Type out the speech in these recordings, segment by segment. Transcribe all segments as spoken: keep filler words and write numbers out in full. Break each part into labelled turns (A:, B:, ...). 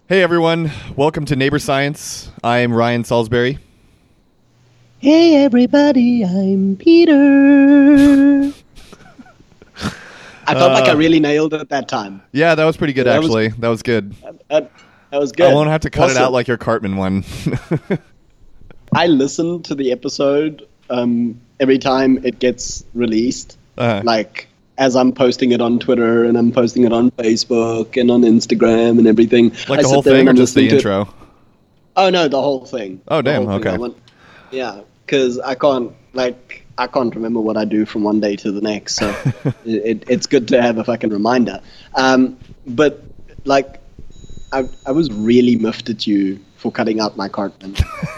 A: Hey everyone, welcome to Neighbor Science. I'm Ryan Salisbury.
B: Hey everybody, I'm Peter. I felt uh, like I really nailed it that time.
A: Yeah, that was pretty good, that actually. Was, that was good.
B: That, that was good.
A: I won't have to cut
B: awesome.
A: it out like your Cartman one.
B: I listen to the episode um, every time it gets released. Uh-huh. Like, as I'm posting it on Twitter and I'm posting it on Facebook and on Instagram and everything.
A: Like
B: I
A: the whole thing or just the intro?
B: It. Oh, no, the whole thing.
A: Oh, damn,
B: okay.
A: Want,
B: yeah, because I can't, like, I can't remember what I do from one day to the next, so it, it's good to have a fucking reminder. Um, but, like, I, I was really miffed at you for cutting out my Cartman.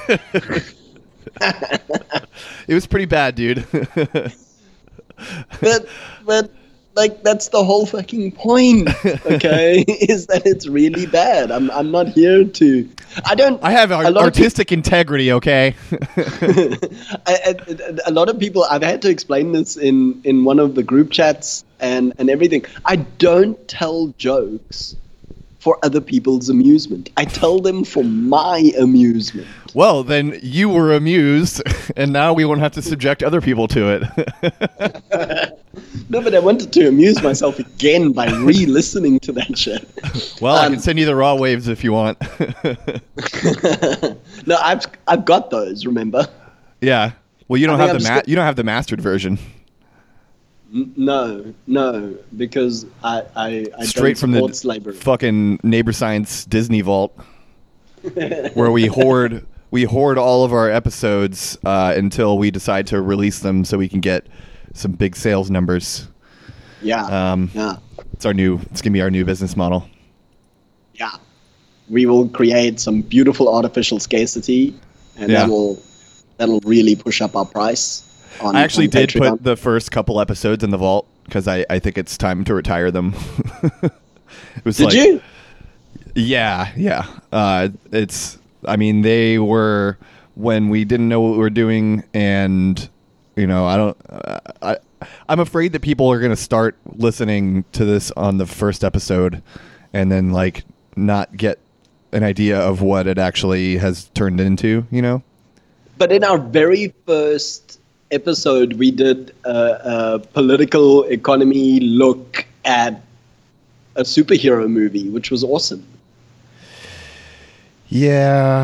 A: It was pretty bad, dude.
B: but but like that's the whole fucking point, okay? Is that it's really bad. I'm I'm not here to. I don't.
A: I have ar- artistic pe- integrity, okay?
B: I, I, a lot of people. I've had to explain this in, in one of the group chats and and everything. I don't tell jokes for other people's amusement. I tell them for my amusement.
A: Well, then you were amused, and now we won't have to subject other people to it.
B: No, but I wanted to amuse myself again by re-listening to that shit.
A: Well, um, I can send you the raw waves if you want.
B: No, I've I've got those. Remember?
A: Yeah. Well, you don't I have the ma- got- you don't have the mastered version.
B: No, no, because I I, I
A: straight
B: don't
A: from the
B: slavery.
A: Fucking Neighbor Science Disney vault, where we hoard we hoard all of our episodes uh, until we decide to release them, so we can get some big sales numbers.
B: Yeah,
A: um,
B: yeah.
A: It's our new. It's gonna be our new business model.
B: Yeah, we will create some beautiful artificial scarcity, and
A: yeah.
B: that will that'll really push up our price. On,
A: I actually did
B: Patreon.
A: put the first couple episodes in the vault because I, I think it's time to retire them. It was
B: did
A: like,
B: you?
A: Yeah, yeah. Uh, it's. I mean, they were when we didn't know what we were doing, and you know, I don't. Uh, I I'm afraid that people are going to start listening to this on the first episode, and then like not get an idea of what it actually has turned into. You know.
B: But in our very first episode, we did a, a political economy look at a superhero movie, which was awesome.
A: Yeah.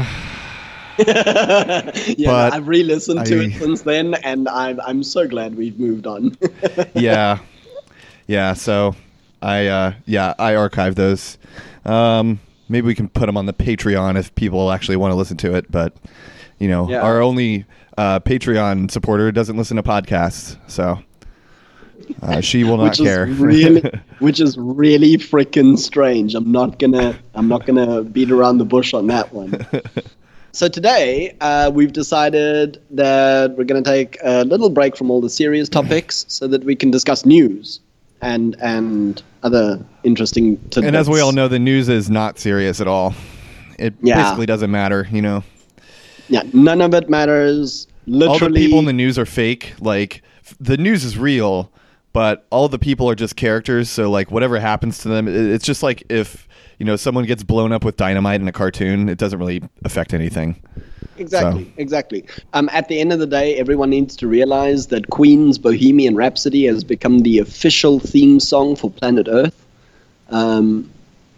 B: yeah,
A: but
B: I've re-listened
A: I,
B: to it since then, and I'm I'm so glad we've moved on.
A: yeah, yeah. So I uh, yeah I archive those. Um, maybe we can put them on the Patreon if people actually want to listen to it. But you know, yeah. our only uh, Patreon supporter doesn't listen to podcasts, so uh, she will not
B: which
A: care.
B: Is really, which is really freaking strange. I'm not gonna I'm not gonna beat around the bush on that one. So today, uh, we've decided that we're going to take a little break from all the serious topics so that we can discuss news and and other interesting tidbits.
A: And as we all know, the news is not serious at all. It
B: yeah.
A: basically doesn't matter, you know.
B: Yeah, none of it matters. Literally,
A: all the people in the news are fake. Like, the news is real, but all the people are just characters. So, like, whatever happens to them, it's just like if... You know, someone gets blown up with dynamite in a cartoon, it doesn't really affect anything.
B: Exactly,
A: so.
B: exactly. Um, at the end of the day, everyone needs to realize that Queen's Bohemian Rhapsody has become the official theme song for planet Earth. Um,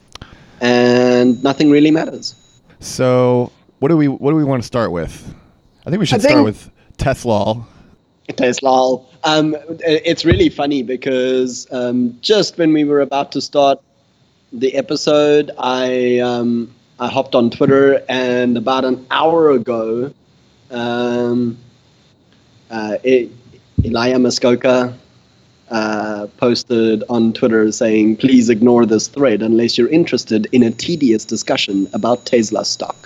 B: and nothing really matters.
A: So, what do we what do we want to start with? I think we should
B: I
A: start
B: think
A: with Tesla.
B: Tesla. Um, it's really funny because um, just when we were about to start the episode, I um, I hopped on Twitter, and about an hour ago, um, uh, it, Elia Muskoka uh, posted on Twitter saying, "Please ignore this thread unless you're interested in a tedious discussion about Tesla stock."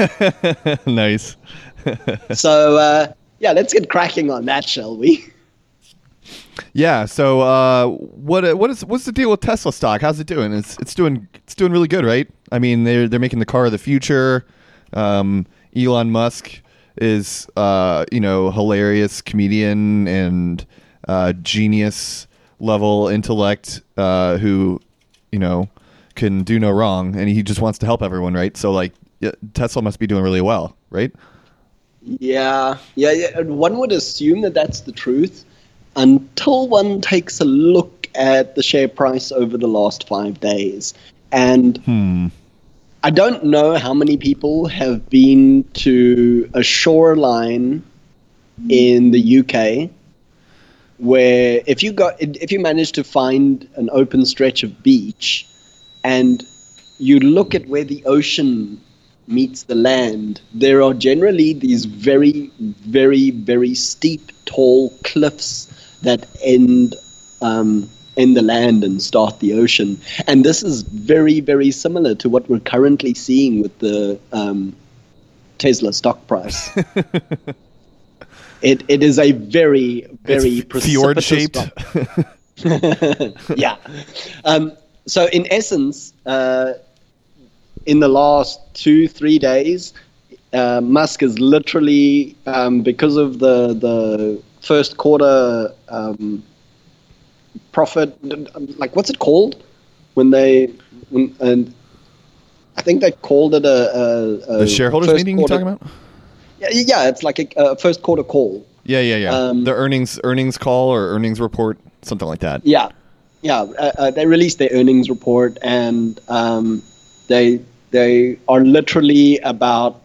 A: Nice.
B: So uh, yeah, let's get cracking on that, shall we?
A: Yeah. So, uh, what what is what's the deal with Tesla stock? How's it doing? It's it's doing it's doing really good, right? I mean, they're they're making the car of the future. Um, Elon Musk is uh, you know hilarious comedian and uh, genius level intellect uh, who you know can do no wrong, and he just wants to help everyone, right? So like yeah, Tesla must be doing really well, right?
B: Yeah, yeah, yeah. And one would assume that that's the truth until one takes a look at the share price over the last five days. And
A: Hmm.
B: I don't know how many people have been to a shoreline in the U K where if you got if you manage to find an open stretch of beach and you look at where the ocean meets the land, there are generally these very, very, very steep, tall cliffs that end um, in the land and start the ocean. And this is very, very similar to what we're currently seeing with the um, Tesla stock price. it it is a very, very
A: It's fjord shaped.
B: Yeah. Um, so in essence, uh, in the last two, three days, uh, Musk is literally, um, because of the the first quarter um, profit, like what's it called when they, when, and I think they called it a, a, a
A: The shareholders
B: first
A: meeting
B: quarter,
A: you're talking about?
B: Yeah, yeah, it's like a, a first quarter call.
A: Yeah, yeah, yeah.
B: Um,
A: the earnings earnings call or earnings report, something like that.
B: Yeah, yeah. Uh, uh, they released their earnings report, and um, they they are literally about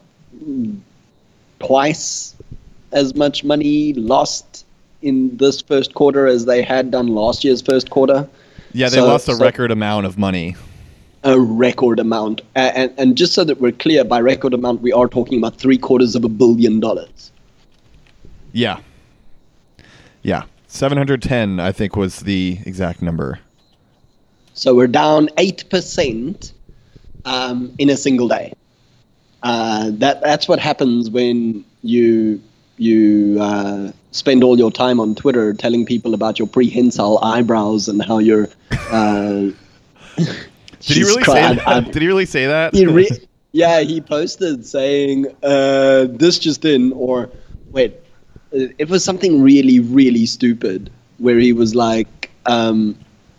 B: twice as much money lost in this first quarter as they had done last year's first quarter.
A: Yeah, they
B: So-
A: lost a
B: so-
A: record amount of money.
B: A record amount, A- and and just so that we're clear, by record amount, we are talking about three quarters of a billion dollars.
A: Yeah. Yeah. seven hundred ten, I think, was the exact number.
B: So we're down eight percent um, in a single day. Uh, that that's what happens when you you uh, spend all your time on Twitter telling people about your prehensile eyebrows and how you're. Uh,
A: Did he really say that? Did he really say that?
B: He re- yeah, he posted saying, uh, "This just in," or wait, it was something really, really stupid where he was like. Um,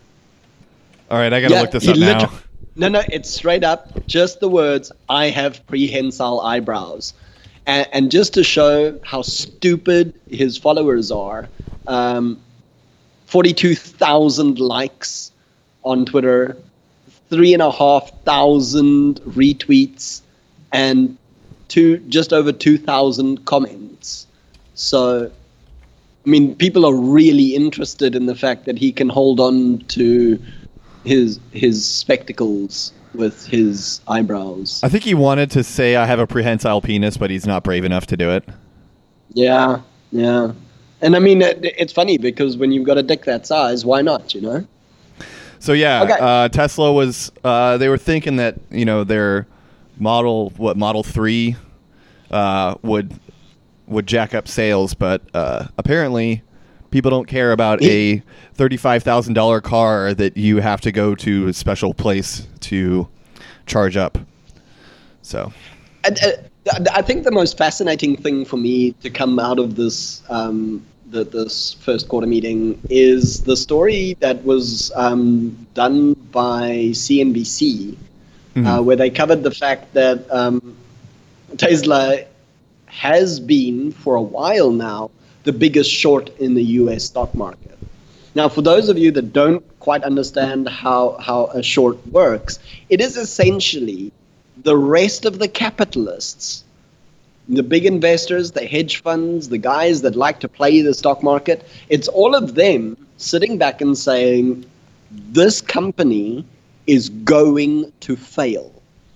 A: All right, I gotta
B: Yeah,
A: look this
B: he
A: up now.
B: liter- No, no, it's straight up just the words, "I have prehensile eyebrows." And, and just to show how stupid his followers are, um, forty-two thousand likes on Twitter, three and a half thousand retweets, and two, just over two thousand comments. So, I mean, people are really interested in the fact that he can hold on to his his spectacles with his eyebrows.
A: I think he wanted to say I have a prehensile penis, but he's not brave enough to do it.
B: Yeah, yeah. And I mean, it, it's funny because when you've got a dick that size, why not, you know?
A: So yeah,
B: Okay.
A: uh, Tesla was. Uh, they were thinking that you know their model, what Model Three, uh, would would jack up sales, but uh, apparently people don't care about a thirty-five thousand dollar car that you have to go to a special place to charge up. So
B: And, uh, th- I think the most fascinating thing for me to come out of this um, the, this first quarter meeting is the story that was um, done by C N B C,
A: Mhm.
B: uh, where they covered the fact that um, Tesla has been for a while now the biggest short in the U S stock market. Now, for those of you that don't quite understand how, how a short works, it is essentially the rest of the capitalists, the big investors, the hedge funds, the guys that like to play the stock market, it's all of them sitting back and saying, this company is going to fail.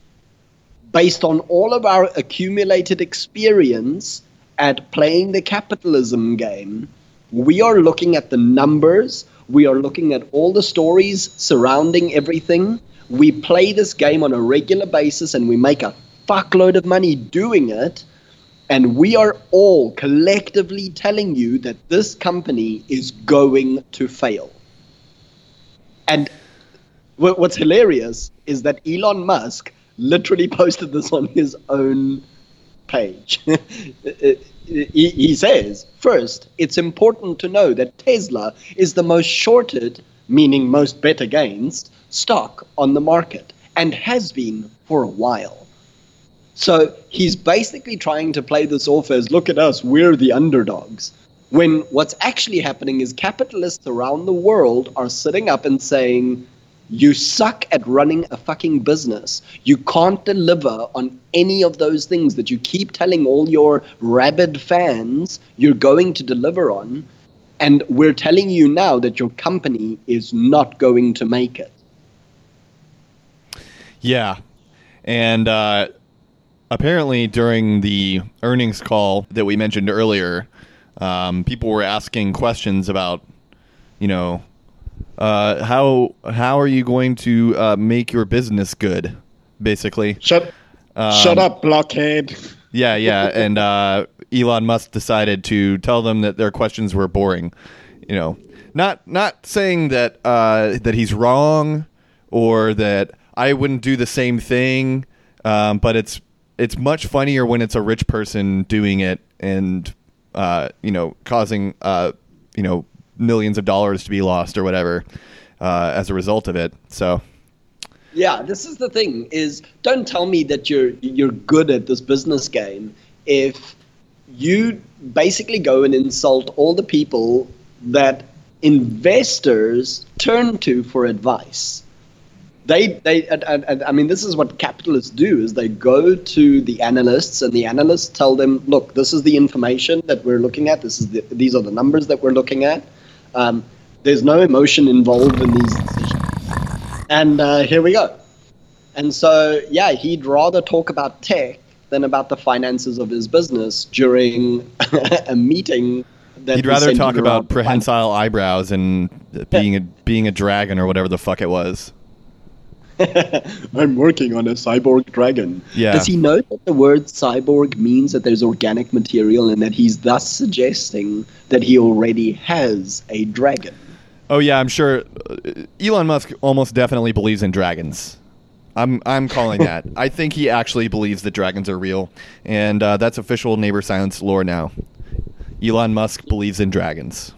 B: Based on all of our accumulated experience at playing the capitalism game, we are looking at the numbers, we are looking at all the stories surrounding everything. We play this game on a regular basis and we make a fuckload of money doing it. And we are all collectively telling you that this company is going to fail. And wh- what's hilarious is that Elon Musk literally posted this on his own page. he, he says, first, it's important to know that Tesla is the most shorted, meaning most bet against, stock on the market and has been for a while. So he's basically trying to play this off as, look at us, we're the underdogs. When what's actually happening is capitalists around the world are sitting up and saying, you suck at running a fucking business. You can't deliver on any of those things that you keep telling all your rabid fans you're going to deliver on. And we're telling you now that your company is not going to make it.
A: Yeah. And uh, apparently during the earnings call that we mentioned earlier, um, people were asking questions about, you know, Uh, how how are you going to uh, make your business good, basically?
C: Shut
A: Um,
C: shut up, blockhead.
A: Yeah, yeah. And uh, Elon Musk decided to tell them that their questions were boring. You know, not not saying that uh, that he's wrong or that I wouldn't do the same thing, um, but it's it's much funnier when it's a rich person doing it and uh, you know causing uh, you know. millions of dollars to be lost or whatever uh, as a result of it. So,
B: yeah, this is the thing: is don't tell me that you're you're good at this business game if you basically go and insult all the people that investors turn to for advice. They they and, and, and, I mean, this is what capitalists do: is they go to the analysts, and the analysts tell them, "Look, this is the information that we're looking at. This is the, these are the numbers that we're looking at." Um, there's no emotion involved in these decisions. And uh, here we go. And so, yeah, he'd rather talk about tech than about the finances of his business during a meeting. That
A: he'd
B: was
A: rather
B: centered
A: talk
B: around
A: about prehensile eyebrows and being a being a dragon or whatever the fuck it was.
B: I'm working on a cyborg dragon.
A: Yeah.
B: Does he know that the word cyborg means that there's organic material and that he's thus suggesting that he already has a dragon?
A: Oh yeah, I'm sure uh, Elon Musk almost definitely believes in dragons. I'm I'm calling that. I think he actually believes that dragons are real, and uh, that's official Neighbor Science lore now. Elon Musk believes in dragons.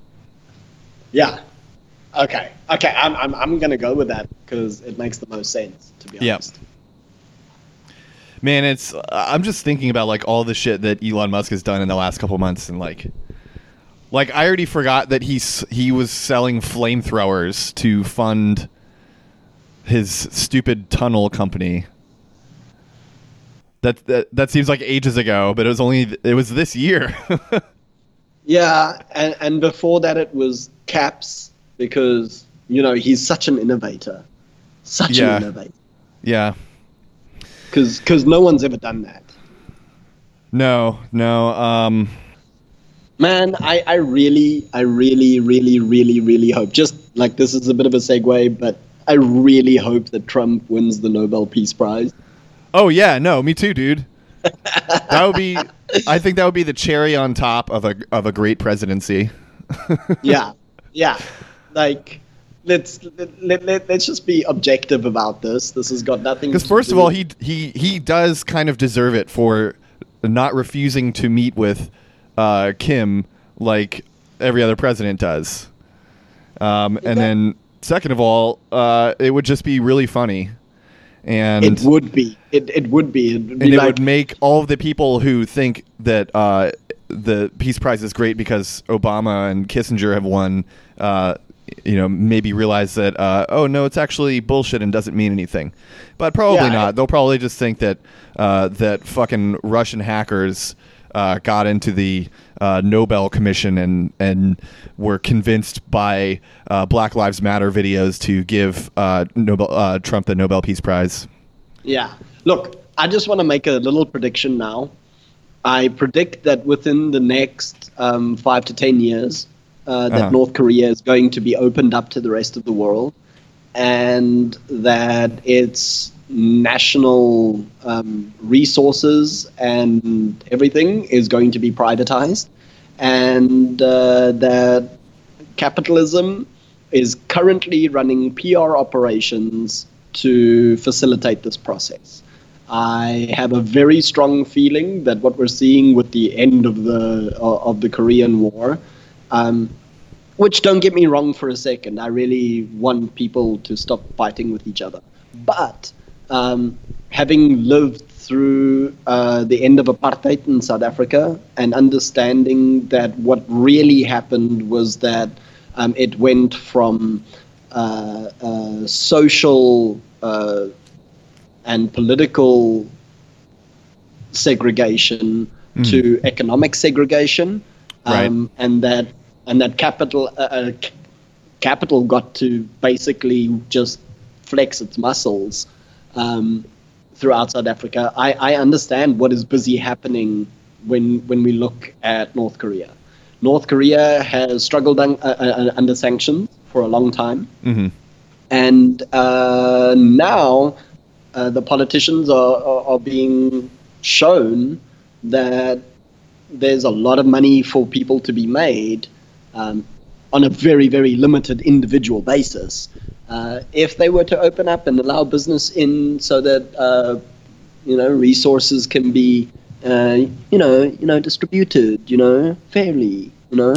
B: Yeah. Okay. Okay. I'm I'm I'm gonna go with that because it makes the most sense, to be honest.
A: Yep. Man, it's. I'm just thinking about like all the shit that Elon Musk has done in the last couple months, and like, like I already forgot that he's he was selling flamethrowers to fund his stupid tunnel company. That that that seems like ages ago, but it was only it was this year.
B: Yeah, and and before that it was caps. Because, you know, he's such an innovator. Such
A: Yeah.
B: an innovator.
A: Yeah.
B: Because no one's ever done that.
A: No, no. Um,
B: Man, I, I really, I really, really, really, really hope, just like this is a bit of a segue, but I really hope that Trump wins the Nobel Peace Prize.
A: oh, yeah. No, me too, dude. That would be, I think that would be the cherry on top of a of a great presidency.
B: Yeah, yeah. Like, let's let, let, let, let's just be objective about this. This has got nothing to
A: Because first
B: do
A: of all, he he he does kind of deserve it for not refusing to meet with uh, Kim like every other president does. Um, and then second of all, uh, it would just be really funny. And
B: It would be. It it would be. It would be
A: and it
B: like,
A: would make all of the people who think that uh, the Peace Prize is great because Obama and Kissinger have won, uh, you know, maybe realize that, uh, oh, no, it's actually bullshit and doesn't mean anything. But probably
B: Yeah,
A: not.
B: I-
A: They'll probably just think that uh, that fucking Russian hackers uh, got into the uh, Nobel Commission and, and were convinced by uh, Black Lives Matter videos to give uh, Nobel uh, Trump the Nobel Peace Prize.
B: Yeah. Look, I just want to make a little prediction now. I predict that within the next um, five to ten years, uh, that
A: Uh-huh.
B: North Korea is going to be opened up to the rest of the world, and that its national um, resources and everything is going to be privatized, and uh, that capitalism is currently running P R operations to facilitate this process. I have a very strong feeling that what we're seeing with the end of the of the Korean War, um, Which, don't get me wrong for a second, I really want people to stop fighting with each other. But um, having lived through uh, the end of apartheid in South Africa and understanding that what really happened was that um, it went from uh, uh, social uh, and political segregation mm. to economic segregation, um,
A: right.
B: and that and that capital uh, capital got to basically just flex its muscles um, throughout South Africa. I, I understand what is busy happening when when we look at North Korea. North Korea has struggled un, uh, uh, under sanctions for a long time,
A: mm-hmm.
B: and uh, now uh, the politicians are, are, are being shown that there's a lot of money for people to be made um, on a very, very limited individual basis. Uh, if they were to open up and allow business in so that, uh, you know, resources can be, uh, you know, you know, distributed, you know, fairly, you know.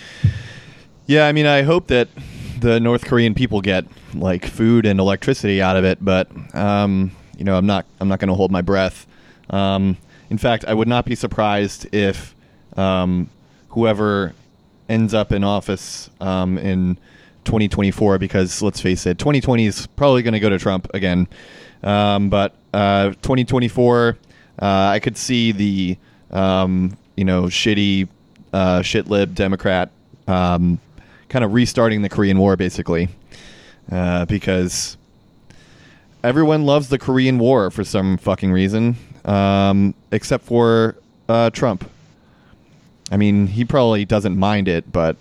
A: Yeah, I mean, I hope that the North Korean people get like food and electricity out of it, but um, you know, I'm not, I'm not going to hold my breath. Um, in fact, I would not be surprised if um, whoever ends up in office um, in twenty twenty-four, because let's face it, twenty twenty is probably going to go to Trump again. Um, but uh, twenty twenty-four, uh, I could see the um, you know shitty uh, shit lib Democrat um, kind of restarting the Korean War, basically, uh, because everyone loves the Korean War for some fucking reason, um, except for uh, Trump. I mean, he probably doesn't mind it, but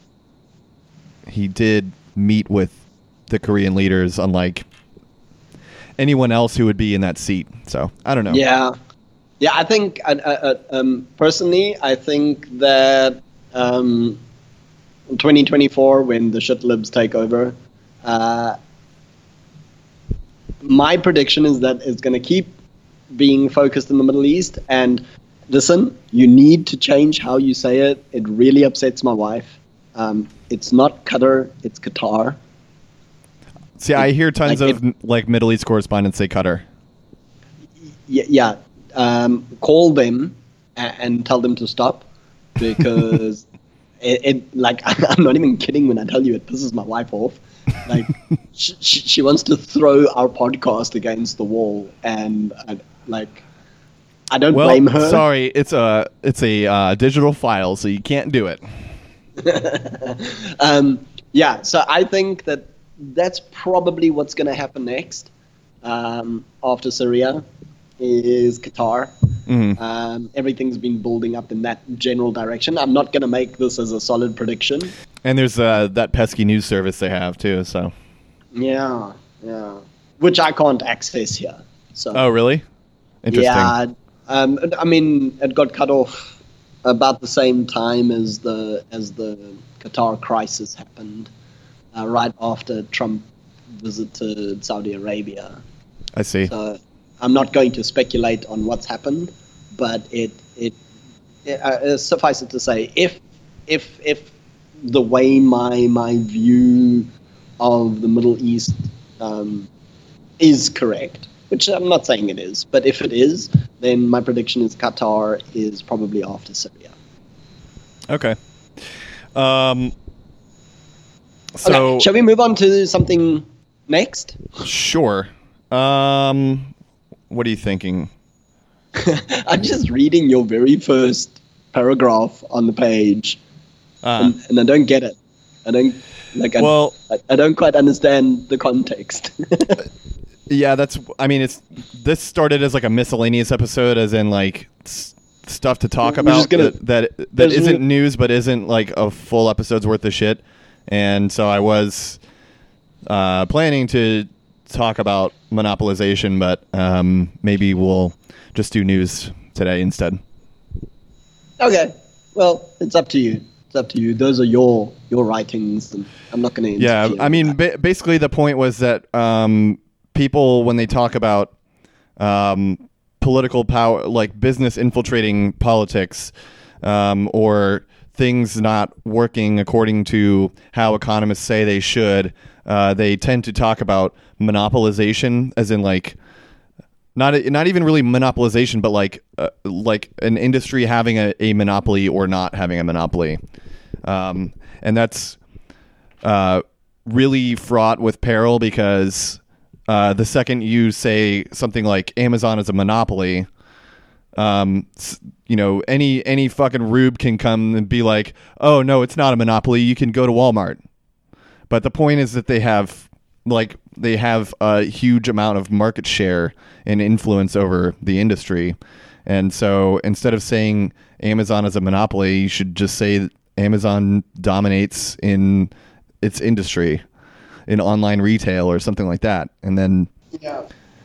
A: he did meet with the Korean leaders, unlike anyone else who would be in that seat. So I don't know.
B: Yeah, yeah. I think uh, uh, um, personally, I think that um, twenty twenty-four, when the shit libs take over, uh, my prediction is that it's going to keep being focused in the Middle East. And listen, you need to change how you say it. It really upsets my wife. Um, it's not Qatar, it's Qatar.
A: See, I hear tons
B: like
A: of
B: it,
A: like Middle East correspondents say Qatar.
B: Yeah, yeah. Um, call them and, and tell them to stop, because it, it, like, I'm not even kidding when I tell you it pisses my wife off. Like, she, she wants to throw our podcast against the wall, and uh, like, I don't
A: well,
B: blame her.
A: Sorry, it's a it's a uh, digital file, so you can't do it.
B: um, yeah, so I think that that's probably what's going to happen next um, after Syria is Qatar.
A: Mm-hmm.
B: Um, everything's been building up in that general direction. I'm not going to make this as a solid prediction.
A: And there's uh, that pesky news service they have too. So
B: yeah, yeah, which I can't access here. So
A: oh, really? Interesting.
B: Yeah, um, I mean, it got cut off about the same time as the as the Qatar crisis happened, uh, right after Trump visited Saudi Arabia.
A: I see.
B: So I'm not going to speculate on what's happened, but it it, it uh, suffice it to say, if if if the way my my view of the Middle East um, is correct, which I'm not saying it is, but if it is, then my prediction is Qatar is probably after Syria.
A: Okay. Um. So
B: okay, shall we move on to something next?
A: Sure. Um. What are you thinking?
B: I'm just reading your very first paragraph on the page,
A: uh,
B: and, and I don't get it. I don't like. I,
A: well,
B: I, I don't quite understand the context.
A: Yeah, that's. I mean, it's. This started as like a miscellaneous episode, as in like s- stuff to talk
B: We're
A: about
B: just gonna-
A: that that, that isn't news, but isn't like a full episode's worth of shit. And so I was uh, planning to talk about monopolization, but um, maybe we'll just do news today instead.
B: Okay. Well, it's up to you. It's up to you. Those are your your writings, and I'm not going to.
A: Yeah, I mean, ba- basically the point was that um, people, when they talk about um, political power, like business infiltrating politics, um, or things not working according to how economists say they should, uh, they tend to talk about monopolization, as in like not not even really monopolization, but like uh, like an industry having a, a monopoly or not having a monopoly, um, and that's uh, really fraught with peril because uh, the second you say something like Amazon is a monopoly, um, you know, any any fucking rube can come and be like, oh no, it's not a monopoly. You can go to Walmart. But the point is that they have like they have a huge amount of market share and influence over the industry. And so instead of saying Amazon is a monopoly, you should just say that Amazon dominates in its industry, in online retail or something like that. And then
B: yeah.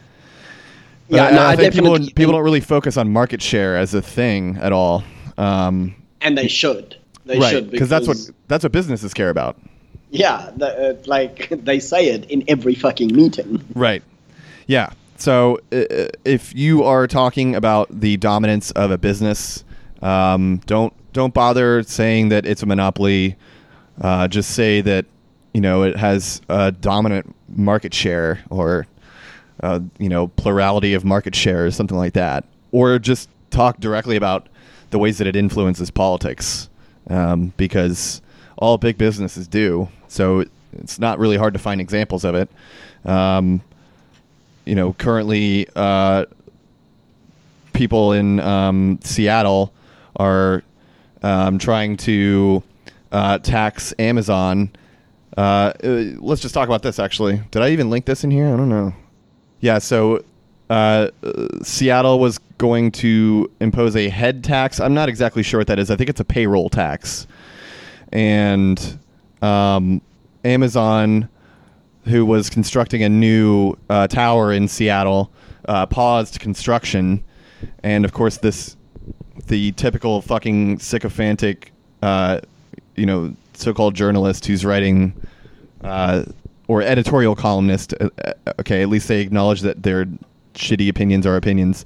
A: But yeah, I, no, I, I think people people don't really focus on market share as a thing at all. Um,
B: and they should. They
A: right,
B: should
A: because that's what that's what businesses care about.
B: Yeah, the, uh, like they say it in every fucking meeting.
A: Right. Yeah. So uh, if you are talking about the dominance of a business, um, don't don't bother saying that it's a monopoly. Uh, just say that you know it has a dominant market share or uh, you know plurality of market share or something like that, or just talk directly about the ways that it influences politics, um, because all big businesses do. So it's not really hard to find examples of it. Um, you know, currently, uh, people in um, Seattle are um, trying to uh, tax Amazon. Uh, let's just talk about this, actually. Did I even link this in here? I don't know. Yeah, so uh, Seattle was going to impose a head tax. I'm not exactly sure what that is. I think it's a payroll tax. And um, Amazon, who was constructing a new uh, tower in Seattle, uh, paused construction. And of course, this the typical fucking sycophantic, uh, you know, so-called journalist who's writing uh, or editorial columnist. Uh, okay, at least they acknowledge that their shitty opinions are opinions.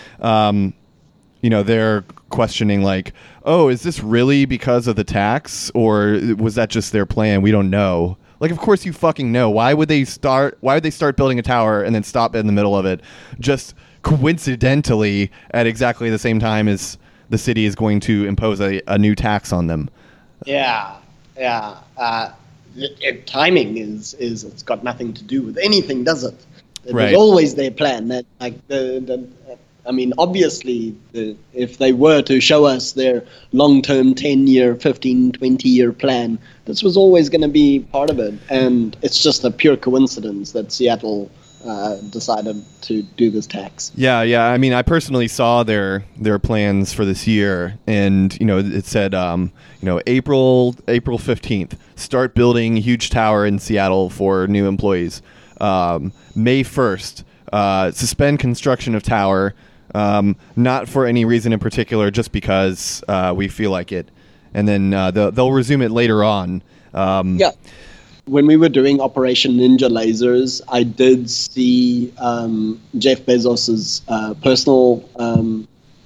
A: Um, you know, they're questioning like, oh, is this really because of the tax, or was that just their plan? We don't know. Like, of course you fucking know. Why would they start? Why would they start building a tower and then stop in the middle of it, just coincidentally at exactly the same time as the city is going to impose a, a new tax on them?
B: Yeah, yeah. Uh, it, it, timing is is it's got nothing to do with anything, does it? It
A: right.
B: was always their plan. That like the the. I mean, obviously, the, if they were to show us their long-term ten-year, fifteen, twenty-year plan, this was always going to be part of it. And it's just a pure coincidence that Seattle uh, decided to do this tax.
A: Yeah, yeah. I mean, I personally saw their their plans for this year, and you know, it said, um, you know, April April fifteenth, start building huge tower in Seattle for new employees. Um, May first, uh, suspend construction of tower. Um, not for any reason in particular, just because uh, we feel like it. And then uh, they'll, they'll resume it later on. Um,
B: yeah. When we were doing Operation Ninja Lasers, I did see um, Jeff Bezos's uh, personal... Um,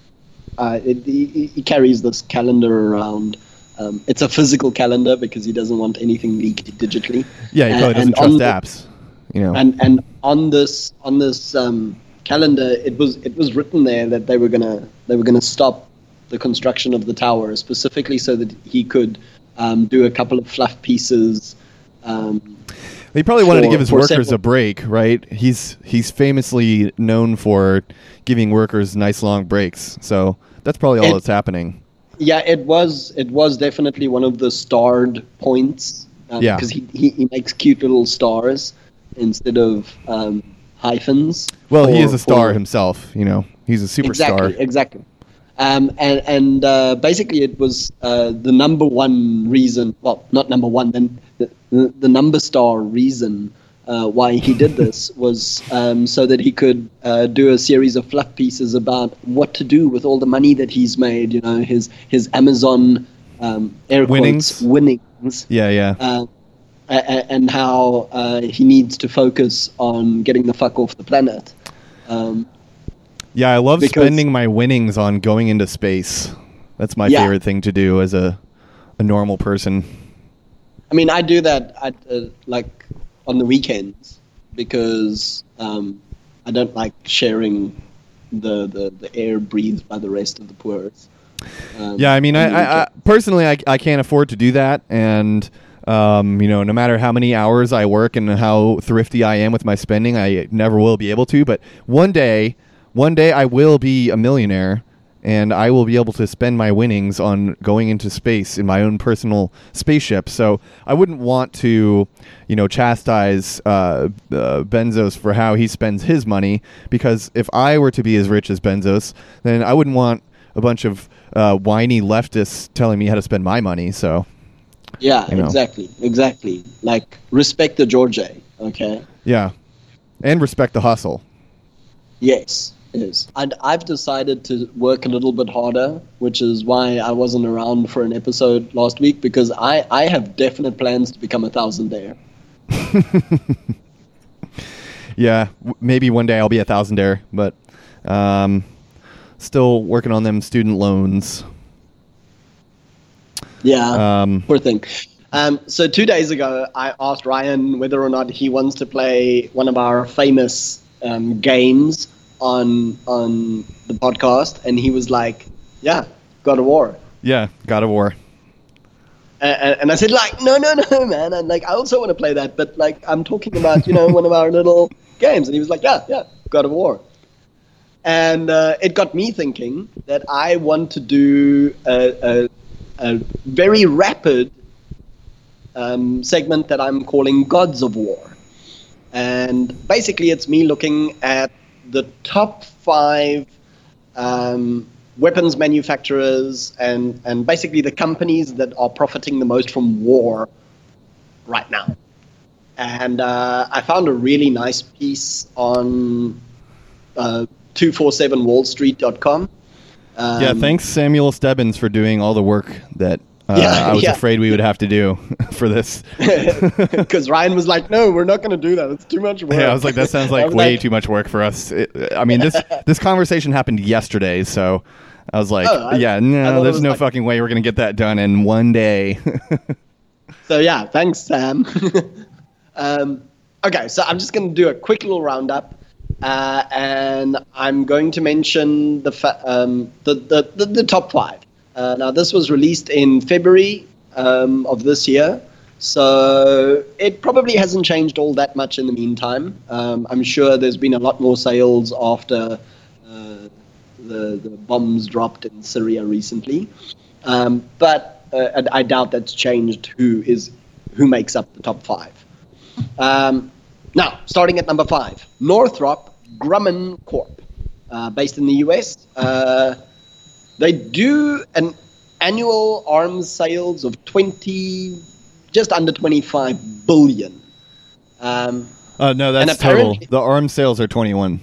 B: uh, it, he, he carries this calendar around. Um, it's a physical calendar because he doesn't want anything leaked digitally.
A: Yeah, he probably doesn't trust apps. You know.
B: And and on this on this... Um, calendar, it was it was written there that they were gonna they were gonna stop the construction of the tower specifically so that he could um, do a couple of fluff pieces. Um,
A: he probably wanted
B: for,
A: to give his workers
B: several-
A: a break, right? He's he's famously known for giving workers nice long breaks, so that's probably all
B: it,
A: that's happening.
B: Yeah, it was it was definitely one of the starred points. Um,
A: yeah,
B: because he, he he makes cute little stars instead of um, hyphens.
A: Well,
B: for,
A: he is a star
B: for,
A: himself, you know. He's a superstar.
B: Exactly, exactly. Um, and and uh, basically it was uh, the number one reason, well, not number one, then the, the, the number star reason uh, why he did this was um, so that he could uh, do a series of fluff pieces about what to do with all the money that he's made, you know, his, his Amazon um, air
A: winnings.
B: quotes, winnings.
A: Yeah, yeah.
B: Uh, and how uh, he needs to focus on getting the fuck off the planet. Um,
A: yeah, I love
B: because,
A: spending my winnings on going into space. That's my
B: yeah.
A: favorite thing to do as a a normal person.
B: I mean, I do that at, uh, like on the weekends because um, I don't like sharing the, the, the air breathed by the rest of the poors. Um,
A: yeah, I mean, I, I, I personally, I, I can't afford to do that, and um, you know, no matter how many hours I work and how thrifty I am with my spending, I never will be able to. But one day, one day, I will be a millionaire, and I will be able to spend my winnings on going into space in my own personal spaceship. So I wouldn't want to, you know, chastise uh, uh, Bezos for how he spends his money, because if I were to be as rich as Bezos, then I wouldn't want a bunch of uh, whiny leftists telling me how to spend my money. So,
B: yeah,
A: you know.
B: exactly, exactly. Like, respect the George, okay?
A: Yeah, and respect the hustle.
B: Yes, yes. And I've decided to work a little bit harder, which is why I wasn't around for an episode last week, because I, I have definite plans to become a thousandaire.
A: Yeah, w- maybe one day I'll be a thousandaire, but um, still working on them student loans.
B: Yeah,
A: Um,
B: poor thing. Um, so two days ago, I asked Ryan whether or not he wants to play one of our famous um, games on on the podcast, and he was like, "Yeah, God of War."
A: yeah, God of War.
B: And, and I said, like, no, no, no, man. And like, I also want to play that, but like, I'm talking about, you know, one of our little games. And he was like, yeah, yeah, God of War. And uh, it got me thinking that I want to do a, a, a very rapid um, segment that I'm calling Gods of War. And basically, it's me looking at the top five um, weapons manufacturers and, and basically the companies that are profiting the most from war right now. And uh, I found a really nice piece on uh, two forty-seven wall street dot com. Um,
A: Yeah, thanks Samuel Stebbins for doing all the work that uh,
B: Yeah,
A: I was
B: yeah.
A: afraid we would have to do for this.
B: Because Ryan was like, no, we're not going to do that. It's too much work.
A: Yeah, I was like, that sounds like
B: I was
A: way
B: like,
A: too much work for us. It, I mean, this this conversation happened yesterday, so I was like,
B: Oh, I-
A: yeah,
B: I
A: no,
B: thought it
A: there's
B: was
A: no
B: like-
A: fucking way we're going to get that done in one day.
B: So yeah, thanks, Sam. um, okay, so I'm just going to do a quick little roundup, uh, and I'm going to mention the fa- um, the, the, the the top five. Uh, now, this was released in February um, of this year, so it probably hasn't changed all that much in the meantime. Um, I'm sure there's been a lot more sales after uh, the the bombs dropped in Syria recently, um, but uh, I I doubt that's changed who is who makes up the top five. Um, now, starting at number five, Northrop Grumman Corp, uh, based in the U S. Uh, they do an annual arms sales of twenty, just under twenty-five billion. Um,
A: uh, no, that's
B: And
A: total.
B: apparently-
A: The arms sales are twenty-one.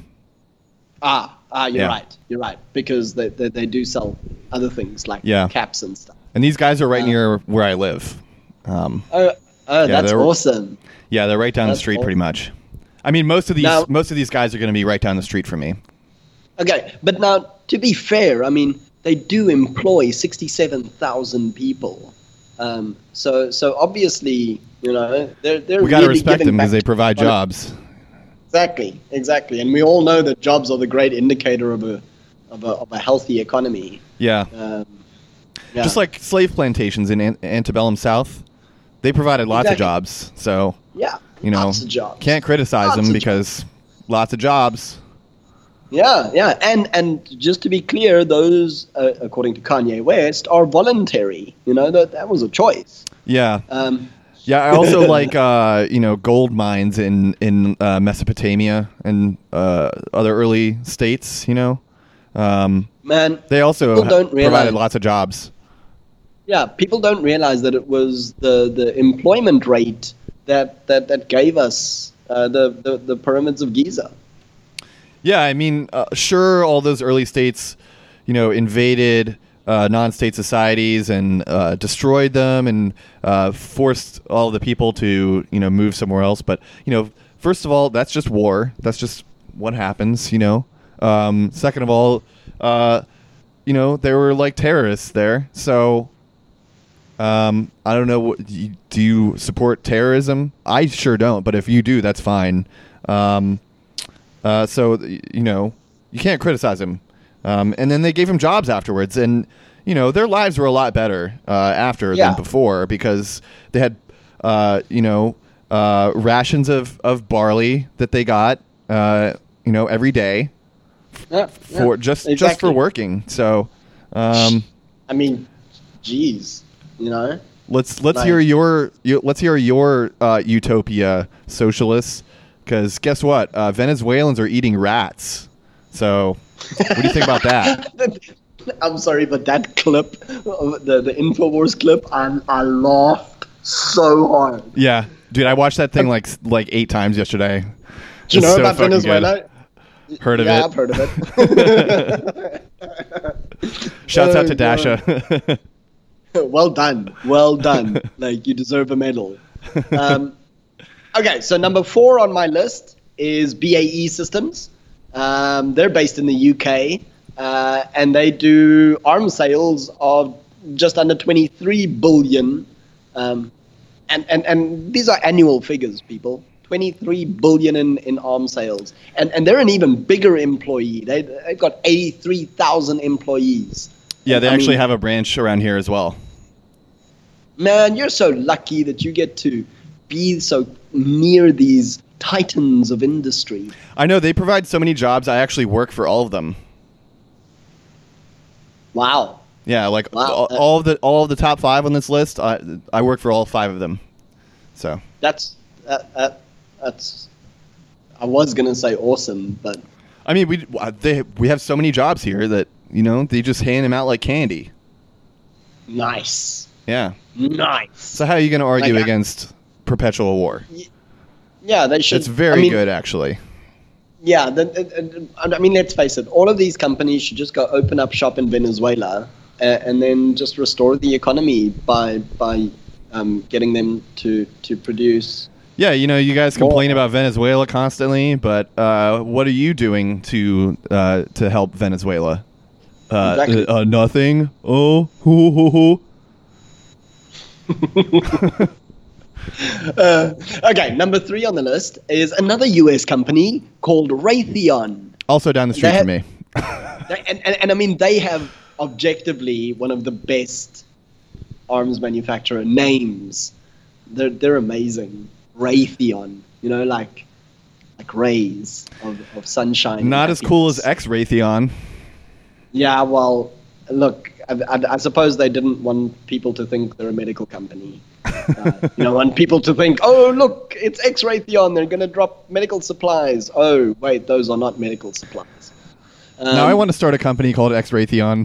B: ah, ah, you're
A: Yeah.
B: right. You're right because they, they they do sell other things like
A: Yeah.
B: caps and stuff.
A: And these guys are right
B: Uh,
A: near where I live. Um,
B: Oh, oh, that's
A: they're-
B: awesome.
A: yeah, they're right down the
B: That's
A: street
B: awesome.
A: pretty much. I mean, most of these
B: Now-
A: most of these guys are going to be right down the street from me.
B: Okay, but now to be fair, I mean they do employ sixty-seven thousand people. Um, so so obviously, you know, they're they're
A: We got to
B: really
A: respect
B: giving
A: them because
B: back
A: they
B: to-
A: provide jobs.
B: Exactly, exactly, and we all know that jobs are the great indicator of a of a, of a healthy economy.
A: Yeah.
B: Um, yeah.
A: Just like slave plantations in an- antebellum South, they provided lots
B: Exactly.
A: of jobs. So,
B: yeah,
A: you know,
B: lots of jobs.
A: can't criticize
B: Lots
A: them
B: of
A: because lots of jobs.
B: Yeah, yeah, and and just to be clear, those, uh, according to Kanye West, are voluntary. You know, that that was a choice.
A: Yeah.
B: Um,
A: Yeah, I also like uh, you know, gold mines in in uh, Mesopotamia and uh, other early states. You know, um,
B: man,
A: they also
B: People
A: ha-
B: don't realize-
A: provided lots of jobs.
B: yeah, people don't realize that it was the, the employment rate that that, that gave us uh, the, the the pyramids of Giza.
A: Yeah, I mean, uh, sure, all those early states, you know, invaded uh, non-state societies and uh, destroyed them and uh, forced all the people to, you know, move somewhere else. But, you know, first of all, that's just war. That's just what happens, you know. Um, second of all, uh, you know, there were like terrorists there. So, Um, I don't know. What, do you support terrorism? I sure don't. But if you do, that's fine. Um, uh, so you know, you can't criticize him. Um, and then they gave him jobs afterwards, and you know, their lives were a lot better uh, after
B: Yeah.
A: than before because they had, uh, you know, uh, rations of, of barley that they got, uh, you know, every day
B: Yeah,
A: for
B: yeah,
A: just just
B: exactly.
A: for working. So. Um,
B: I mean, geez, you know.
A: Let's let's
B: Like-
A: hear your, your let's hear your uh, utopia, socialists, because guess what? Uh, Venezuelans are eating rats. So, what do you think about that?
B: I'm sorry, but that clip, the the Infowars clip, I I laughed so hard.
A: Yeah, dude, I watched that thing like like eight times yesterday.
B: Do you
A: It's
B: know
A: so
B: about
A: fucking
B: Venezuela?
A: good. Heard of
B: yeah,
A: it?
B: I've heard of it.
A: Shouts out
B: Oh,
A: to Dasha.
B: Well done, well done. Like you deserve a medal. Um, okay, so number four on my list is B A E Systems. Um, they're based in the U K, uh, and they do arms sales of just under twenty-three billion. Um, and, and, and these are annual figures, people. twenty-three billion in, in arms sales. And, and they're an even bigger employee. They, they've got eighty-three thousand employees.
A: Yeah, they
B: I
A: actually
B: mean,
A: have a branch around here as well.
B: Man, you're so lucky that you get to be so near these titans of industry.
A: I know they provide so many jobs. I actually work for all of them.
B: Wow.
A: Yeah, like
B: Wow.
A: all, all of the all of the top five on this list. I I work for all five of them. So
B: That's uh, uh, that's. I was gonna say awesome, but
A: I mean, we they we have so many jobs here that you know they just hand them out like candy.
B: nice,
A: Yeah.
B: nice.
A: So how are you going to argue
B: Like, I-
A: against perpetual war?
B: Yeah, they should.
A: It's very
B: I mean,
A: good, actually.
B: Yeah, the, the, I mean, let's face it. All of these companies should just go open up shop in Venezuela, uh, and then just restore the economy by by um, getting them to to produce.
A: Yeah, you know, you guys complain
B: Well-
A: about Venezuela constantly, but uh, what are you doing to uh, to help Venezuela? Uh,
B: Exactly.
A: uh, nothing. Oh, hoo, hoo, hoo.
B: Uh, okay, number three on the list is another U S company called Raytheon.
A: Also down the street
B: They
A: from
B: have-
A: me.
B: They- and, and, and I mean, they have objectively one of the best arms manufacturer names. They're they're amazing. Raytheon, you know, like like rays of, of sunshine. and
A: Not as cool as
B: happiness.
A: X Raytheon.
B: Yeah, well, look, I, I, I suppose they didn't want people to think they're a medical company. Uh, you know, want people to think, oh, look, it's X Raytheon. They're going to drop medical supplies. Oh, wait, those are not medical supplies. Um,
A: now I want to start a company called X Raytheon.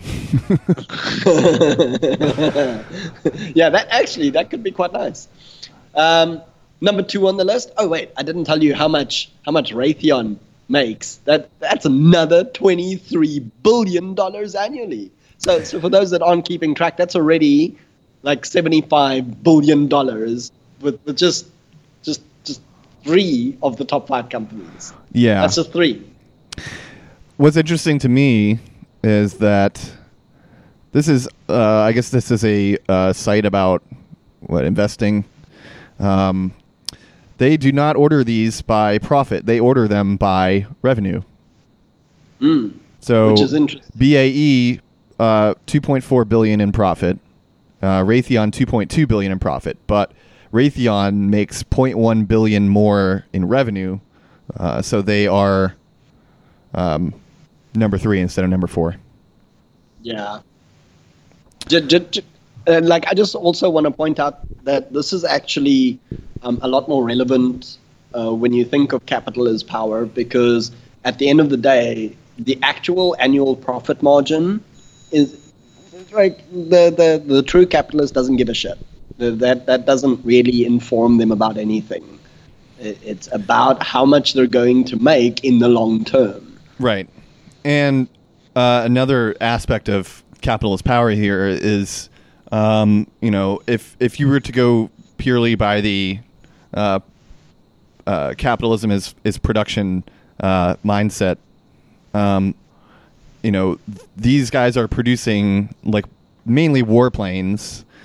B: yeah, that actually that could be quite nice. Um, number two on the list. Oh wait, I didn't tell you how much how much Raytheon makes. That that's another twenty-three billion dollars annually. So, so for those that aren't keeping track, that's already like seventy-five billion dollars with, with just just just three of the top five companies.
A: Yeah.
B: That's just three.
A: What's interesting to me is that this is, uh, I guess, this is a uh, site about what investing. Um, they do not order these by profit; they order them by revenue.
B: Mm,
A: So,
B: which is interesting.
A: B A E, uh, two point four billion in profit. Uh, Raytheon, two point two billion in profit. But Raytheon makes zero point one billion more in revenue, uh, so they are um, number three instead of number four.
B: Yeah. J- j- j- uh, like, I just also want to point out that this is actually um, a lot more relevant uh, when you think of capital as power, because at the end of the day, the actual annual profit margin is like the, the, the true capitalist doesn't give a shit. The, that, that doesn't really inform them about anything. It, it's about how much they're going to make in the long term.
A: Right. And uh, another aspect of capitalist power here is, um, you know, if if you were to go purely by the uh, uh, capitalism is is production uh, mindset, um, you know, th- these guys are producing like mainly warplanes,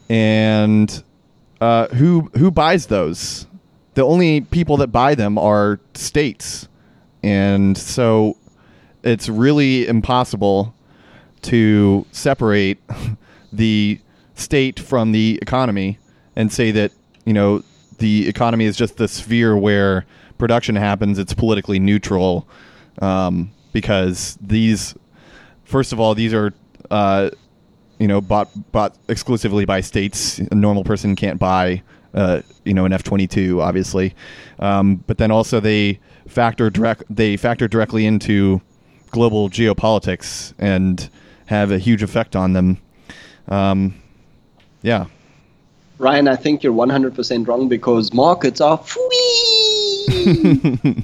A: and uh, who who buys those? The only people that buy them are states, and so it's really impossible to separate the state from the economy and say that, you know, the economy is just the sphere where production happens. It's politically neutral, um, because these, first of all, these are, uh, you know, bought bought exclusively by states. A normal person can't buy, uh, you know, an F twenty-two, obviously. Um, but then also they factor direct they factor directly into global geopolitics and have a huge effect on them. Um, yeah.
B: Ryan, I think you're one hundred percent wrong because markets are free.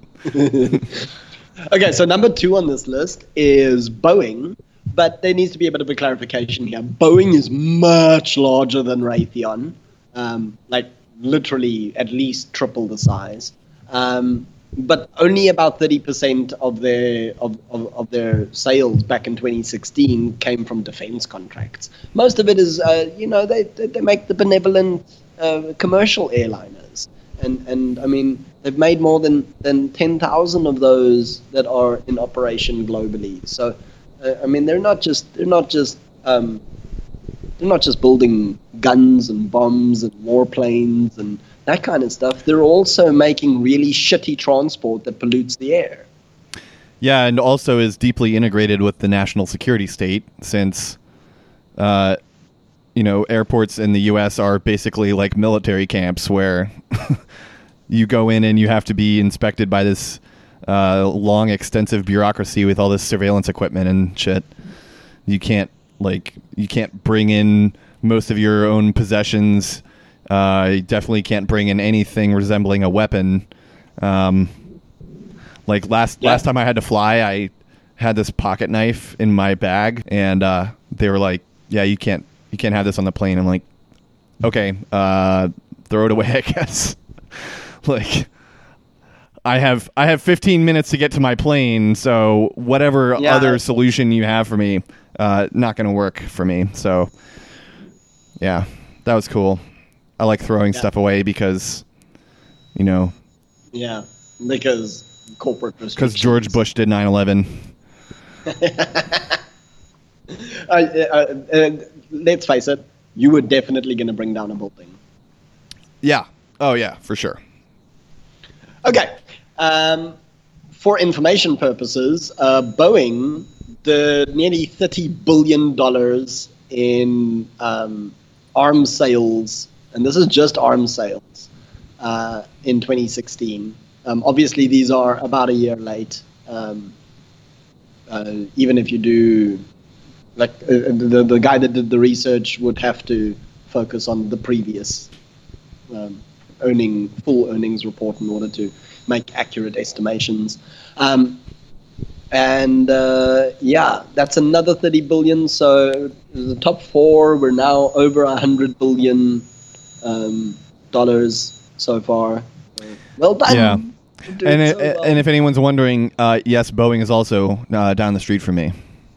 B: Okay, so number two on this list is Boeing, but there needs to be a bit of a clarification here. Boeing is much larger than Raytheon, um, like literally at least triple the size. Um, but only about thirty percent of their of, of, of their sales back in twenty sixteen came from defense contracts. Most of it is, uh, you know, they they make the benevolent uh, commercial airliners, and and I mean they've made more than than ten thousand of those that are in operation globally. So, uh, I mean they're not just they're not just um, they're not just building guns and bombs and warplanes and that kind of stuff. They're also making really shitty transport that pollutes the air.
A: Yeah, and also is deeply integrated with the national security state, since, uh, you know, airports in the U S are basically like military camps where you go in and you have to be inspected by this uh, long, extensive bureaucracy with all this surveillance equipment and shit. You can't, like, you can't bring in most of your own possessions. Uh, you definitely can't bring in anything resembling a weapon. Um, like last yeah. last time I had to fly, I had this pocket knife in my bag, and uh, they were like, "Yeah, you can't you can't have this on the plane." I'm like, "Okay, uh, throw it away, I guess." Like, I have I have fifteen minutes to get to my plane, so whatever yeah. other solution you have for me, uh, not going to work for me. So, yeah, that was cool. I like throwing yeah. stuff away because, you know.
B: Yeah, because corporate restrictions.
A: Because George Bush did nine eleven.
B: uh, uh, uh, let's face it, you were definitely going to bring down a building.
A: Yeah. Oh, yeah, for sure.
B: Okay. Um, for information purposes, uh, Boeing did nearly thirty billion dollars in um, arms sales. And this is just arms sales uh, in twenty sixteen. Um, obviously, these are about a year late. Um, uh, even if you do, like uh, the the guy that did the research would have to focus on the previous um, earning full earnings report in order to make accurate estimations. Um, and uh, yeah, that's another thirty billion. So the top four, we're now over a hundred billion. Um, dollars so far. Well done.
A: Yeah, and it, so well. And if anyone's wondering, uh, yes, Boeing is also uh, down the street from me.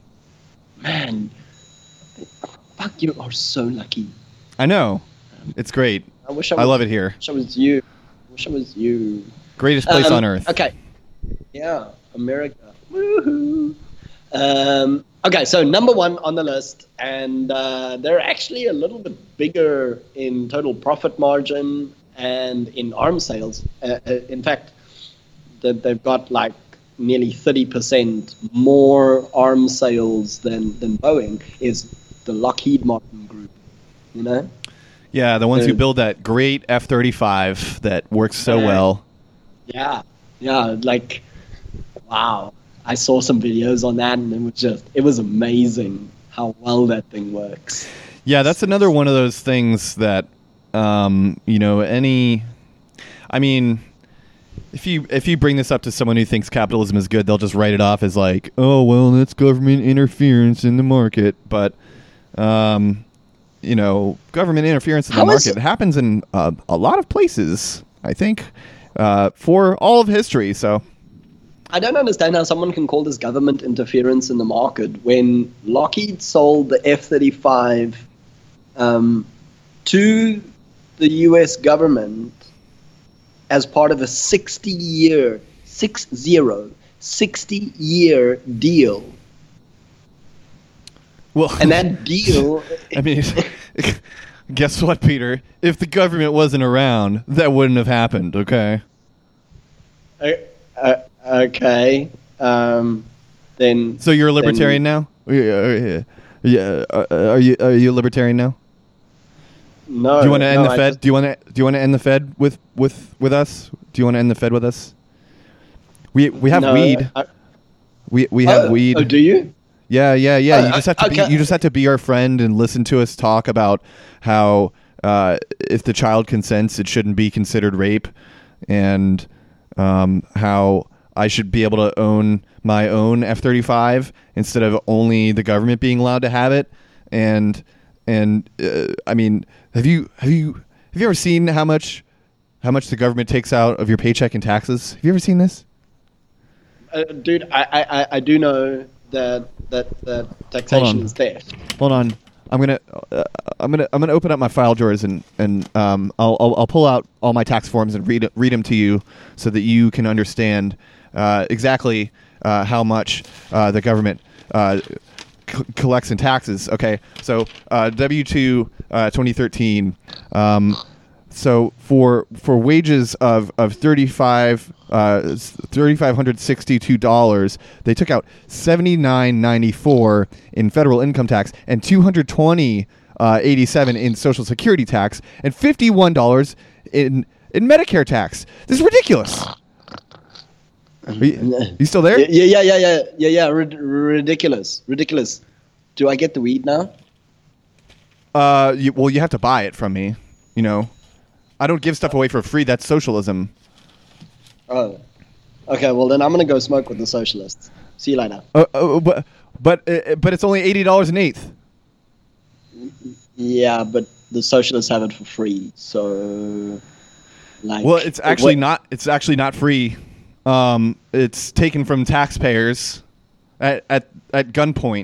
B: Man, fuck, you are so lucky.
A: I know, it's great.
B: I wish I, was,
A: I love it here.
B: I wish I was you. I wish I was you.
A: Greatest place
B: um,
A: on earth.
B: Okay. Yeah, America. Woohoo. Um, okay, so number one on the list, and uh, they're actually a little bit bigger in total profit margin and in arms sales. Uh, uh, in fact, they've got like nearly thirty percent more arms sales than, than Boeing, is the Lockheed Martin Group, you know?
A: Yeah, the ones
B: the,
A: who build that great F thirty-five that works so
B: uh,
A: well.
B: Yeah, yeah, like, wow. I saw some videos on that, and it was just, it was amazing how well that thing works.
A: Yeah, that's another one of those things that, um, you know, any, I mean, if you if you bring this up to someone who thinks capitalism is good, they'll just write it off as like, oh, well, that's government interference in the market. But, um, you know, government interference in the
B: How
A: market
B: is-
A: happens in uh, a lot of places, I think, uh, for all of history, so...
B: I don't understand how someone can call this government interference in the market when Lockheed sold the F thirty-five um, to the U S government as part of a sixty-year, six zero, sixty-year deal.
A: Well,
B: And that deal,
A: I mean, guess what, Peter? If the government wasn't around, that wouldn't have happened. Okay.
B: uh, uh, okay, um, then.
A: So you're a libertarian
B: then,
A: now? Yeah. Yeah. Uh, Are you are you a libertarian now?
B: No.
A: Do you want to end
B: no,
A: the
B: I
A: Fed?
B: just-
A: Do you want to do you want to end the Fed with with with us? Do you want to end the Fed with us? We we have
B: no,
A: weed.
B: I-
A: We we have
B: oh,
A: weed.
B: Oh, do you?
A: Yeah, yeah, yeah.
B: Oh,
A: You just have to
B: okay.
A: be. You just have to be our friend and listen to us talk about how uh, if the child consents, it shouldn't be considered rape, and um, how I should be able to own my own F thirty-five instead of only the government being allowed to have it. And and uh, I mean, have you have you have you ever seen how much how much the government takes out of your paycheck in taxes? Have you ever seen this?
B: Uh, dude, I, I, I- I do know that that that taxation
A: on.
B: is theft.
A: Hold on. I'm gonna, uh, I'm gonna, I'm gonna open up my file drawers and and um, I'll, I'll I'll pull out all my tax forms and read read them to you so that you can understand uh, exactly uh, how much uh, the government uh, c- collects in taxes. Okay, so uh, W two uh, twenty thirteen. Um, so for for wages of of thirty five uh thirty five hundred sixty two dollars, they took out seventy nine ninety four in federal income tax and two hundred twenty uh eighty seven in Social Security tax and fifty one dollars in in Medicare tax. This is ridiculous. Are you, you still there?
B: Yeah, yeah, yeah, yeah, yeah, yeah. Rid- ridiculous, ridiculous. Do I get the weed now?
A: Uh, you, well, you have to buy it from me. You know, I don't give stuff away for free. That's socialism.
B: Oh, okay. Well, then I'm gonna go smoke with the socialists. See you later.
A: Uh, uh, but but uh, but it's only eighty dollars an eighth.
B: Yeah, but the socialists have it for free, so like.
A: Well, it's actually
B: what-
A: not. It's actually not free. Um, it's taken from taxpayers at at at gunpoint.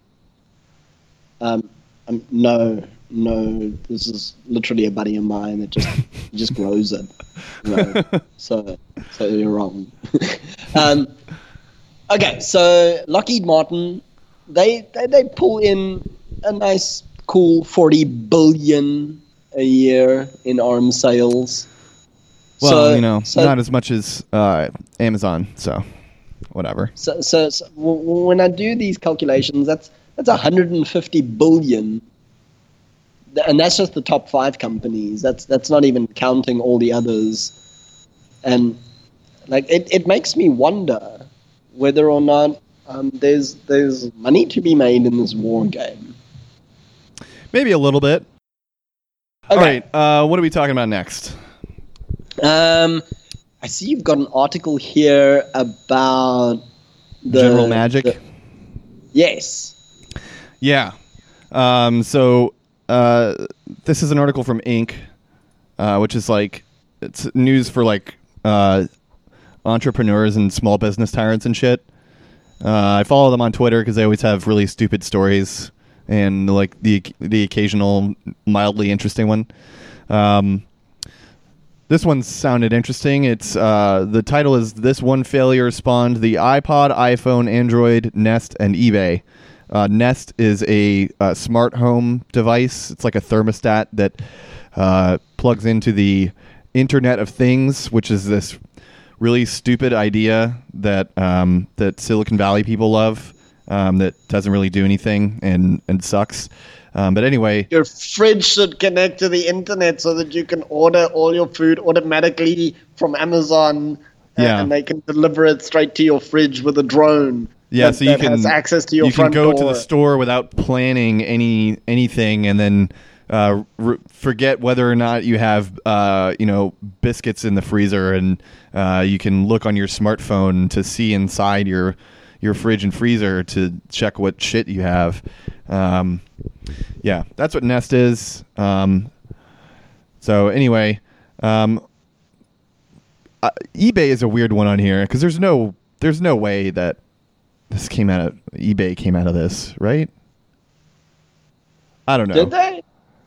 B: Um, um, no, no. This is literally a buddy of mine that just he just grows it. No, so so you're wrong. um, okay, so Lockheed Martin, they, they they pull in a nice, cool forty billion a year in arms sales.
A: Well,
B: So-
A: you know,
B: so-
A: not as much as uh, Amazon. So, whatever.
B: So, so, so w- w- when I do these calculations, that's that's one hundred fifty billion, Th- and that's just the top five companies. That's that's not even counting all the others, and like it, it makes me wonder whether or not um, there's there's money to be made in this war game.
A: Maybe a little bit. All
B: Okay.
A: right. Uh, what are we talking about next?
B: Um, I see you've got an article here about the
A: General Magic.
B: the- yes.
A: Yeah. Um, so uh, this is an article from Inc, uh, which is like it's news for like uh, entrepreneurs and small business tyrants and shit. Uh, I follow them on Twitter because they always have really stupid stories and like the the occasional mildly interesting one. Um, this one sounded interesting. It's uh, the title is "This One Failure Spawned the iPod, iPhone, Android, Nest, and eBay." Uh, Nest is a, uh smart home device. It's like a thermostat that uh, plugs into the Internet of Things, which is this really stupid idea that um, that Silicon Valley people love. Um, that doesn't really do anything and and sucks. Um, but anyway,
B: Your fridge should connect to the internet so that you can order all your food automatically from Amazon, uh,
A: Yeah.
B: and they can deliver it straight to your fridge with a drone.
A: yeah,
B: that,
A: so you
B: that
A: can
B: has access to your
A: you can
B: front
A: go
B: door.
A: to the store without planning any anything, and then uh, r- forget whether or not you have uh, you know biscuits in the freezer, and uh, you can look on your smartphone to see inside your your fridge and freezer to check what shit you have. Um, yeah, that's what Nest is. Um, so anyway, um, uh, eBay is a weird one on here because there's no there's no way that this came out of eBay came out of this, right? I don't know.
B: Did they?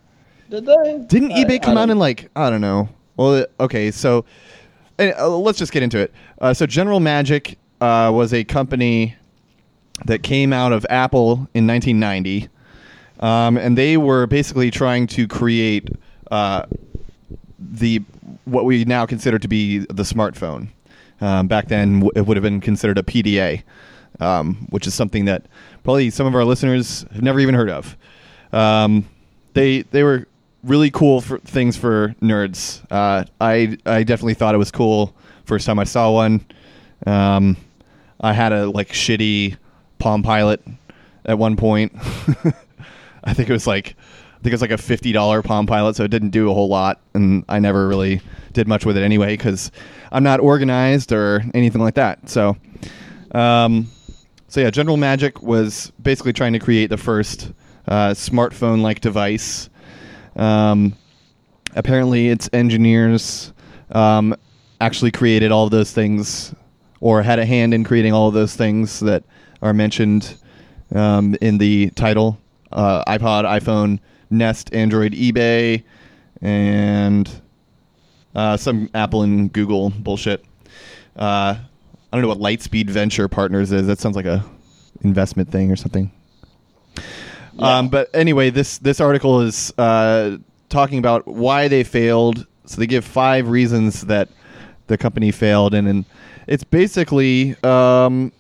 B: Did they?
A: Didn't
B: I-
A: eBay
B: I
A: come out
B: don't-
A: in like I don't know? Well, okay, so uh, let's just get into it. Uh, so General Magic uh, was a company that came out of Apple in nineteen ninety, um, and they were basically trying to create uh, the what we now consider to be the smartphone. Um, back then, w- it would have been considered a P D A, um, which is something that probably some of our listeners have never even heard of. Um, they they were really cool for things for nerds. Uh, I I definitely thought it was cool first time I saw one. Um, I had a like shitty Palm Pilot at one point. I think it was like I think it was like a fifty dollar Palm Pilot, so it didn't do a whole lot, and I never really did much with it anyway because I'm not organized or anything like that. So, um, so yeah, General Magic was basically trying to create the first uh, smartphone-like device. Um, apparently, its engineers um, actually created all of those things, or had a hand in creating all of those things that are mentioned um, in the title: uh, iPod, iPhone, Nest, Android, eBay, and uh, some Apple and Google bullshit. Uh, I don't know what Lightspeed Venture Partners is. That sounds like a investment thing or something.
B: Yeah.
A: Um, but anyway, this this article is uh, talking about why they failed. So they give five reasons that the company failed, and, and it's basically um,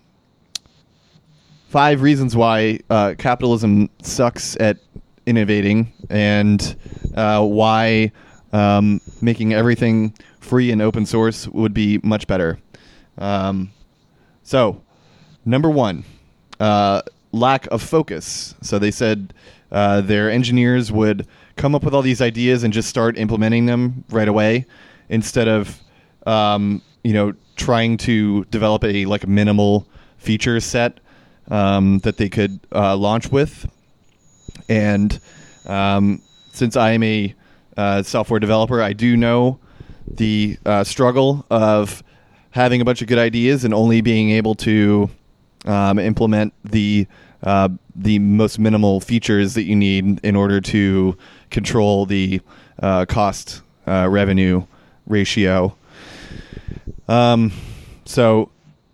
A: five reasons why uh, capitalism sucks at innovating, and uh, why um, making everything free and open source would be much better. Um, so, number one, uh, lack of focus. So they said uh, their engineers would come up with all these ideas and just start implementing them right away, instead of um, you know trying to develop a like minimal feature set um, that they could uh, launch with. And um, since I am a uh, software developer, I do know the uh, struggle of having a bunch of good ideas and only being able to um, implement the uh, the most minimal features that you need in order to control the uh, cost uh, revenue ratio. Um, so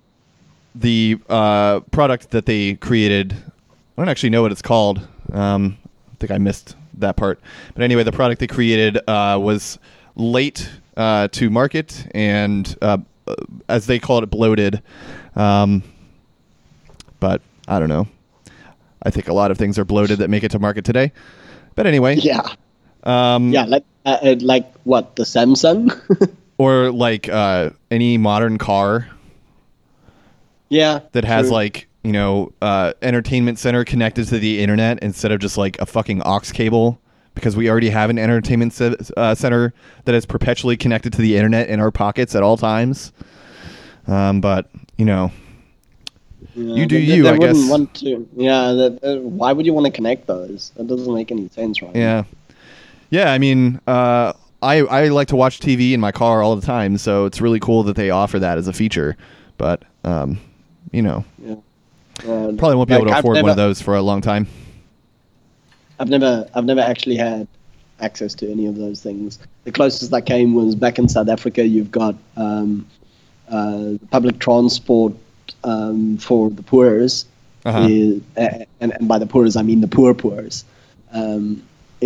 A: the uh, product that they created, I don't actually know what it's called. Um, I think I missed that part. But anyway, the product they created uh, was late uh, to market, and uh, as they called it, bloated. Um, but I don't know. I think a lot of things are bloated that make it to market today. But anyway.
B: Yeah.
A: Um,
B: Yeah, like uh, uh, like what, the Samsung?
A: or like uh, any modern car
B: Yeah.
A: that has
B: true.
A: like, you know, uh, entertainment center connected to the internet instead of just like a fucking aux cable, because we already have an entertainment ce- uh, center that is perpetually connected to the internet in our pockets at all times. Um, but, you know,
B: Yeah,
A: you do
B: they,
A: you,
B: they
A: I
B: wouldn't
A: guess.
B: Want to, yeah, that, uh, why would you want to connect those? That doesn't make any sense, right?
A: yeah. Yeah, I mean, uh, I, I like to watch T V in my car all the time, so it's really cool that they offer that as a feature. But, um, you know,
B: Yeah. Uh,
A: probably won't be able
B: like,
A: to
B: I've
A: afford one of
B: never-
A: those for a long time.
B: I've never, I've never actually had access to any of those things. The closest I came was back in South Africa. You've got um, uh, public transport um, for the poor's,
A: Uh-huh.
B: is, and, and by the poor's I mean the poor poor's, um,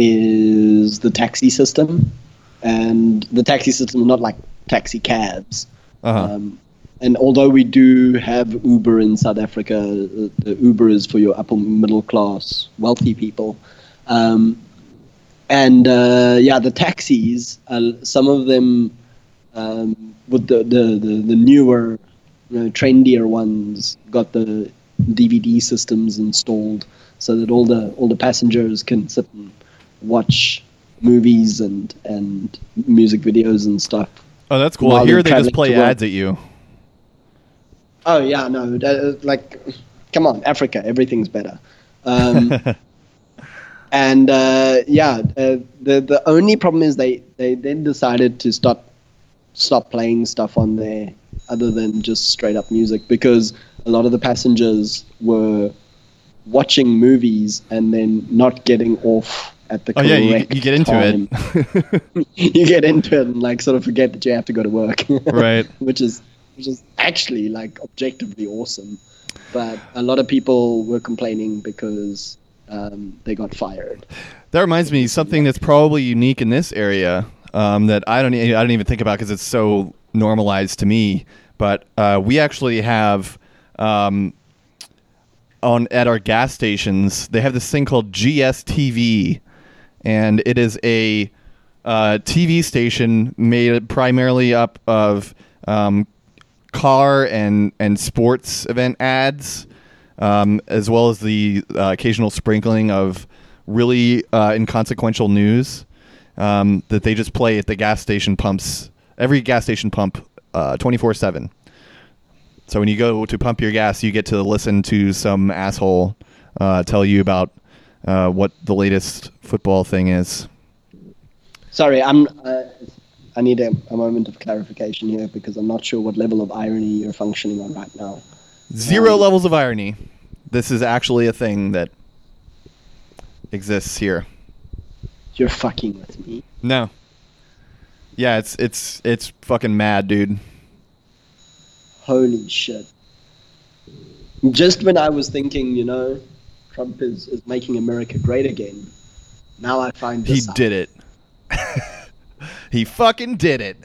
B: is the taxi system, and the taxi system is not like taxi cabs.
A: Uh-huh.
B: Um, and although we do have Uber in South Africa, uh, the Uber is for your upper middle class, wealthy people. Um, and uh, yeah, the taxis, uh, some of them um, with the, the, the, the newer, you know, trendier ones got the D V D systems installed so that all the all the passengers can sit and watch movies and, and music videos and stuff.
A: Oh, that's cool.
B: While
A: Here
B: they're
A: they just
B: traveling
A: play
B: to work.
A: ads at you.
B: Oh yeah, no, uh, like, come on, Africa, everything's better. Um, and uh, yeah, uh, the the only problem is they, they then decided to stop stop playing stuff on there other than just straight up music, because a lot of the passengers were watching movies and then not getting off at the
A: Oh
B: correct
A: yeah, you, you get into
B: time.
A: it.
B: You get into it and like sort of forget that you have to go to work.
A: Right.
B: which is which is actually like objectively awesome. But a lot of people were complaining because um, they got fired.
A: That reminds me something that's probably unique in this area um, that I don't e- I don't even think about because it's so normalized to me. But uh, we actually have um, on at our gas stations they have this thing called G S T V, and it is a uh, T V station made primarily up of um, car and and sports event ads, um, as well as the uh, occasional sprinkling of really uh, inconsequential news um, that they just play at the gas station pumps, every gas station pump, uh, twenty-four seven. So when you go to pump your gas, you get to listen to some asshole uh, tell you about uh, what the latest football thing is.
B: Sorry, I'm. Uh, I need a, a moment of clarification here because I'm not sure what level of irony you're functioning on right now.
A: Zero
B: Um,
A: levels of irony. This is actually a thing that exists here.
B: You're fucking with me.
A: No. Yeah, it's it's it's fucking mad, dude.
B: Holy shit. Just when I was thinking, you know, Trump is, is making America great again, now I find
A: He
B: this out.
A: did it. He fucking did it.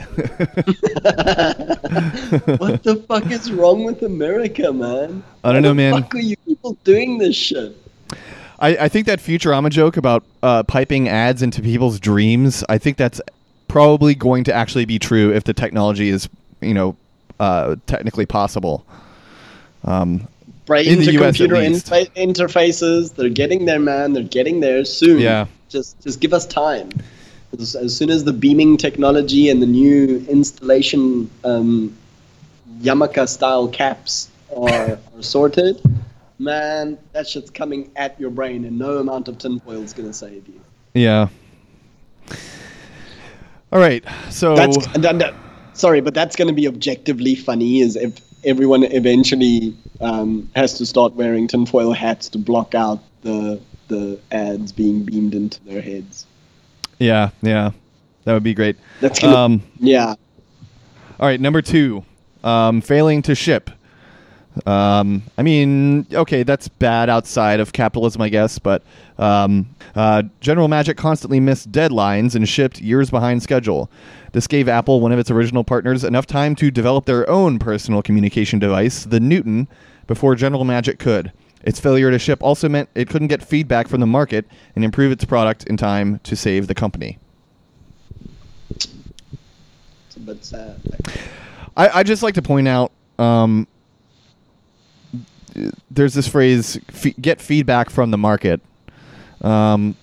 B: What the fuck is wrong with America, man?
A: I don't
B: Why
A: know,
B: the
A: man.
B: fuck are you people doing this shit?
A: I, I think that Futurama joke about uh, piping ads into people's dreams, I think that's probably going to actually be true if the technology is, you know, uh, technically possible. Um,
B: Brain
A: In the
B: to
A: U S at
B: computer
A: least.
B: interfa- interfaces, they're getting there, man. They're getting there soon.
A: Yeah.
B: Just, just give us time. As, as soon as the beaming technology and the new installation um, Yamaka-style caps are, are sorted, man, that shit's coming at your brain, and no amount of tinfoil is going to save you.
A: yeah. All right. So
B: That's and, and, uh, sorry, but that's going to be objectively funny. Is if everyone eventually um, has to start wearing tinfoil hats to block out the the ads being beamed into their heads.
A: yeah, yeah, that would be great.
B: That's gonna,
A: Um,
B: yeah.
A: All right, number two, um, failing to ship. Um, I mean, okay, that's bad outside of capitalism, I guess, but um, uh, General Magic constantly missed deadlines and shipped years behind schedule. This gave Apple, one of its original partners, enough time to develop their own personal communication device, the Newton, before General Magic could. Its failure to ship also meant it couldn't get feedback from the market and improve its product in time to save the company.
B: It's a bit sad.
A: I, I just like to point out, um, there's this phrase, f- get feedback from the market. Um,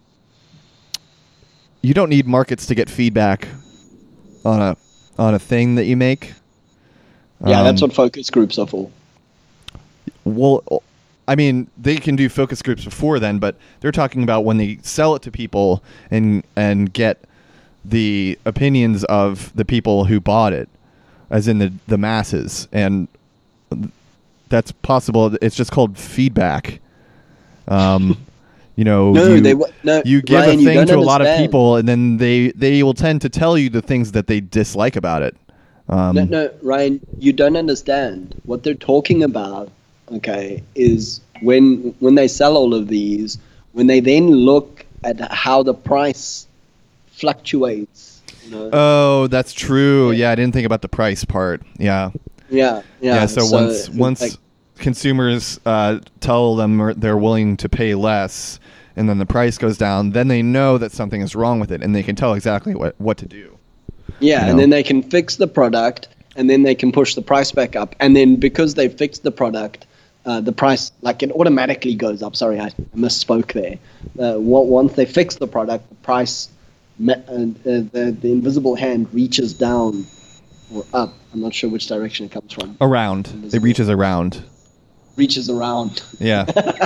A: you don't need markets to get feedback on a on a thing that you make.
B: Yeah,
A: Um,
B: that's what focus groups are for.
A: Well, I mean, they can do focus groups before then, but they're talking about when they sell it to people and and get the opinions of the people who bought it, as in the the masses, and that's possible. It's just called feedback. Um, you know,
B: No,
A: you,
B: they wa- no,
A: you give
B: Ryan,
A: a
B: you
A: thing
B: don't
A: to a lot of
B: understand.
A: people, and then they they will tend to tell you the things that they dislike about it. Um,
B: No, no, Ryan, you don't understand. What they're talking about, okay, is when when they sell all of these, when they then look at how the price fluctuates. You know?
A: Oh, that's true. Yeah, I didn't think about the price part. Yeah.
B: yeah, yeah.
A: Yeah, so, once once
B: like,
A: consumers uh, tell them they're willing to pay less, and then the price goes down, then they know that something is wrong with it, and they can tell exactly what, what to do.
B: yeah,
A: you know.
B: and then they can fix the product, and then they can push the price back up, and then because they fixed the product, uh, the price like it automatically goes up. Sorry, I misspoke there. Uh, wa- once they fix the product, the price, me- uh, uh, the the invisible hand reaches down or up. I'm not sure which direction it comes from.
A: Around. It reaches around.
B: Reaches around.
A: Yeah.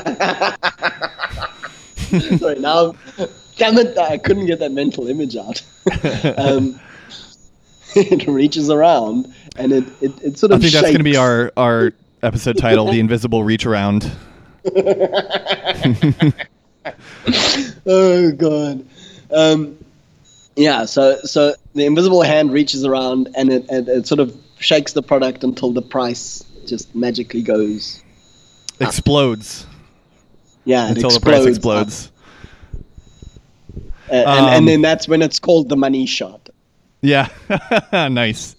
B: Sorry, now, damn it, I couldn't get that mental image out. um, it reaches around, and it, it, it sort
A: I
B: of
A: think that's going to be
B: shakes.
A: our, our episode title, The Invisible Reach Around.
B: Oh god. Um, yeah. So so the invisible hand reaches around and it, it it sort of shakes the product until the price just magically goes up.
A: Explodes.
B: Yeah. It
A: Until the
B: explodes
A: price explodes.
B: Uh, and,
A: Um,
B: and then that's when it's called the money shot.
A: Yeah. Nice.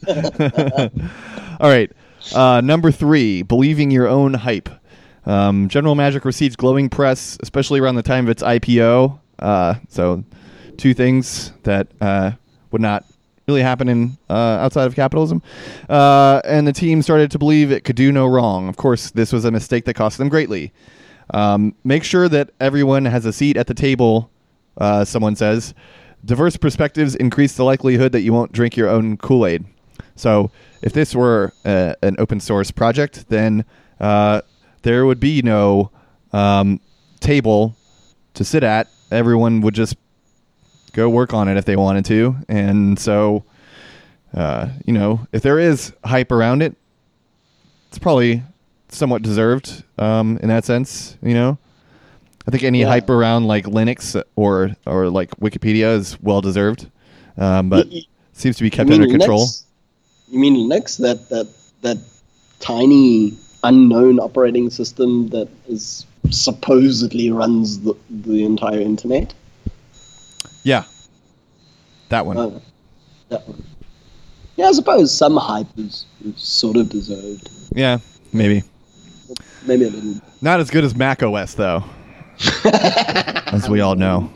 A: All right. Uh, number three, believing your own hype. Um, General Magic receives glowing press, especially around the time of its I P O. Uh, so two things that uh, would not really happen in uh, outside of capitalism. Uh, and the team started to believe it could do no wrong. Of course, this was a mistake that cost them greatly. Um, make sure that everyone has a seat at the table, uh, someone says. Diverse perspectives increase the likelihood that you won't drink your own Kool-Aid. So if this were uh, an open source project, then uh, there would be no um, table to sit at. Everyone would just go work on it if they wanted to. And so, uh, you know, if there is hype around it, it's probably somewhat deserved um, in that sense, you know? I think any
B: Yeah.
A: hype around like Linux or or like Wikipedia is well deserved, um, but
B: Y- y-
A: seems to be
B: You
A: kept
B: mean
A: under control.
B: Linux? You mean Linux? That that that tiny unknown operating system that is supposedly runs the, the entire internet?
A: Yeah, that one.
B: Oh, that one. Yeah, I suppose some hype is, is sort of deserved.
A: Yeah, maybe
B: Maybe a little.
A: not as good as Mac O S though, as we all know.